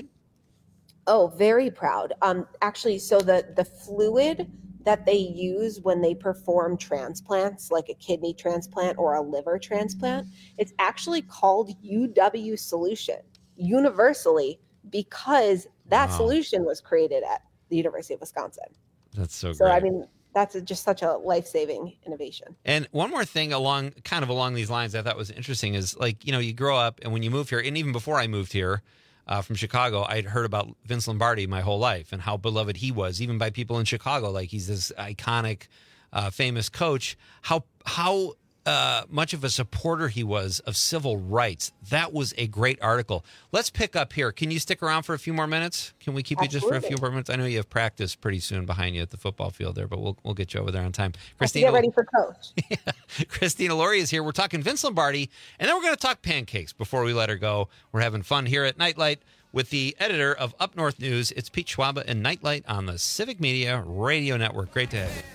Oh, very proud. Um, actually, so the the fluid that they use when they perform transplants, like a kidney transplant or a liver transplant, it's actually called U W solution universally because that Wow. solution was created at the University of Wisconsin. That's so, So, great. I mean, that's a, just such a life-saving innovation. And one more thing along, kind of along these lines, I thought was interesting is like, you know, you grow up and when you move here, and even before I moved here uh, from Chicago, I'd heard about Vince Lombardi my whole life and how beloved he was, even by people in Chicago. Like he's this iconic, uh, famous coach. How how uh, much of a supporter he was of civil rights. That was a great article. Let's pick up here. Can you stick around for a few more minutes? Can we keep you just for a few Absolutely. more minutes? I know you have practice pretty soon behind you at the football field there, but we'll we'll get you over there on time. Have to Christina, get ready for coach. Christina Laurie is here. We're talking Vince Lombardi, and then we're going to talk pancakes before we let her go. We're having fun here at Nightlight with the editor of Up North News. It's Pete Schwaba and Nightlight on the Civic Media Radio Network. Great to have you.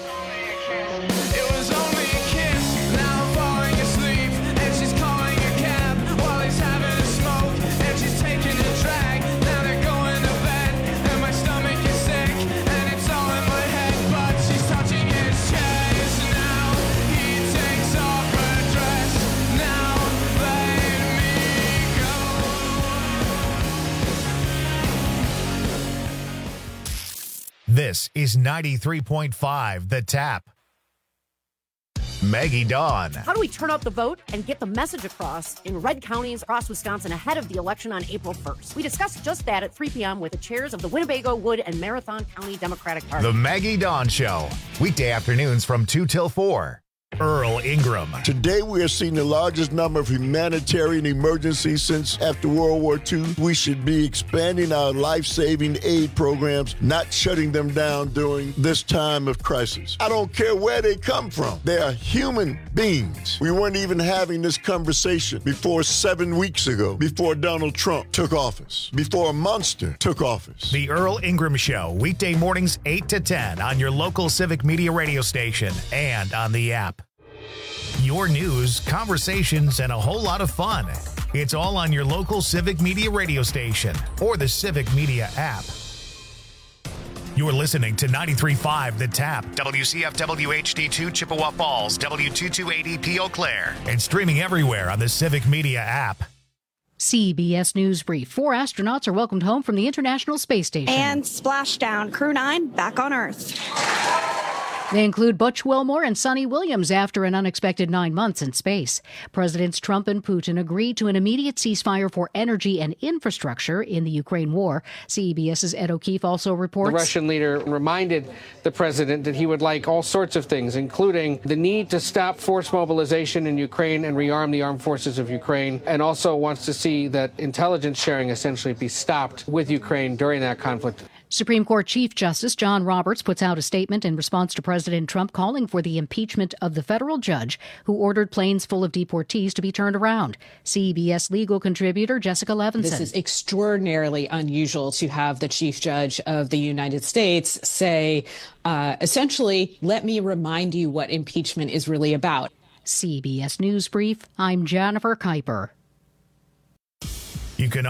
It was only a kiss, now I'm falling asleep, and she's calling a cab while he's having a smoke, and she's taking a drag, now they're going to bed, and my stomach is sick, and it's all in my head, but she's touching his chest, now he takes off her dress, now let me go. This is ninety-three point five The Tap. Maggie Dawn. How do we turn out the vote and get the message across in red counties across Wisconsin ahead of the election on April first? We discussed just that at three p.m. with the chairs of the Winnebago, Wood, and Marathon County Democratic Party. The Maggie Dawn Show. Weekday afternoons from two till four. Earl Ingram. Today we are seeing the largest number of humanitarian emergencies since after World War Two. We should be expanding our life-saving aid programs, not shutting them down during this time of crisis. I don't care where they come from. They are human beings. We weren't even having this conversation before seven weeks ago, before Donald Trump took office, before a monster took office. The Earl Ingram Show, weekday mornings eight to ten on your local Civic Media radio station and on the app. Your news, conversations, and a whole lot of fun. It's all on your local Civic Media radio station or the Civic Media app. You're listening to ninety-three point five The Tap, W C F W H D two Chippewa Falls, W two two eight E P Eau Claire, and streaming everywhere on the Civic Media app. C B S News Brief. Four astronauts are welcomed home from the International Space Station. And splashdown. Crew nine back on Earth. They include Butch Wilmore and Sonny Williams after an unexpected nine months in space. Presidents Trump and Putin agreed to an immediate ceasefire for energy and infrastructure in the Ukraine war. CBS's Ed O'Keefe also reports. The Russian leader reminded the president that he would like all sorts of things, including the need to stop forced mobilization in Ukraine and rearm the armed forces of Ukraine, and also wants to see that intelligence sharing essentially be stopped with Ukraine during that conflict. Supreme Court Chief Justice John Roberts puts out a statement in response to President Trump calling for the impeachment of the federal judge who ordered planes full of deportees to be turned around. C B S legal contributor Jessica Levinson. This is extraordinarily unusual to have the Chief Judge of the United States say, uh, essentially, let me remind you what impeachment is really about. C B S News Brief, I'm Jennifer Kuiper. You can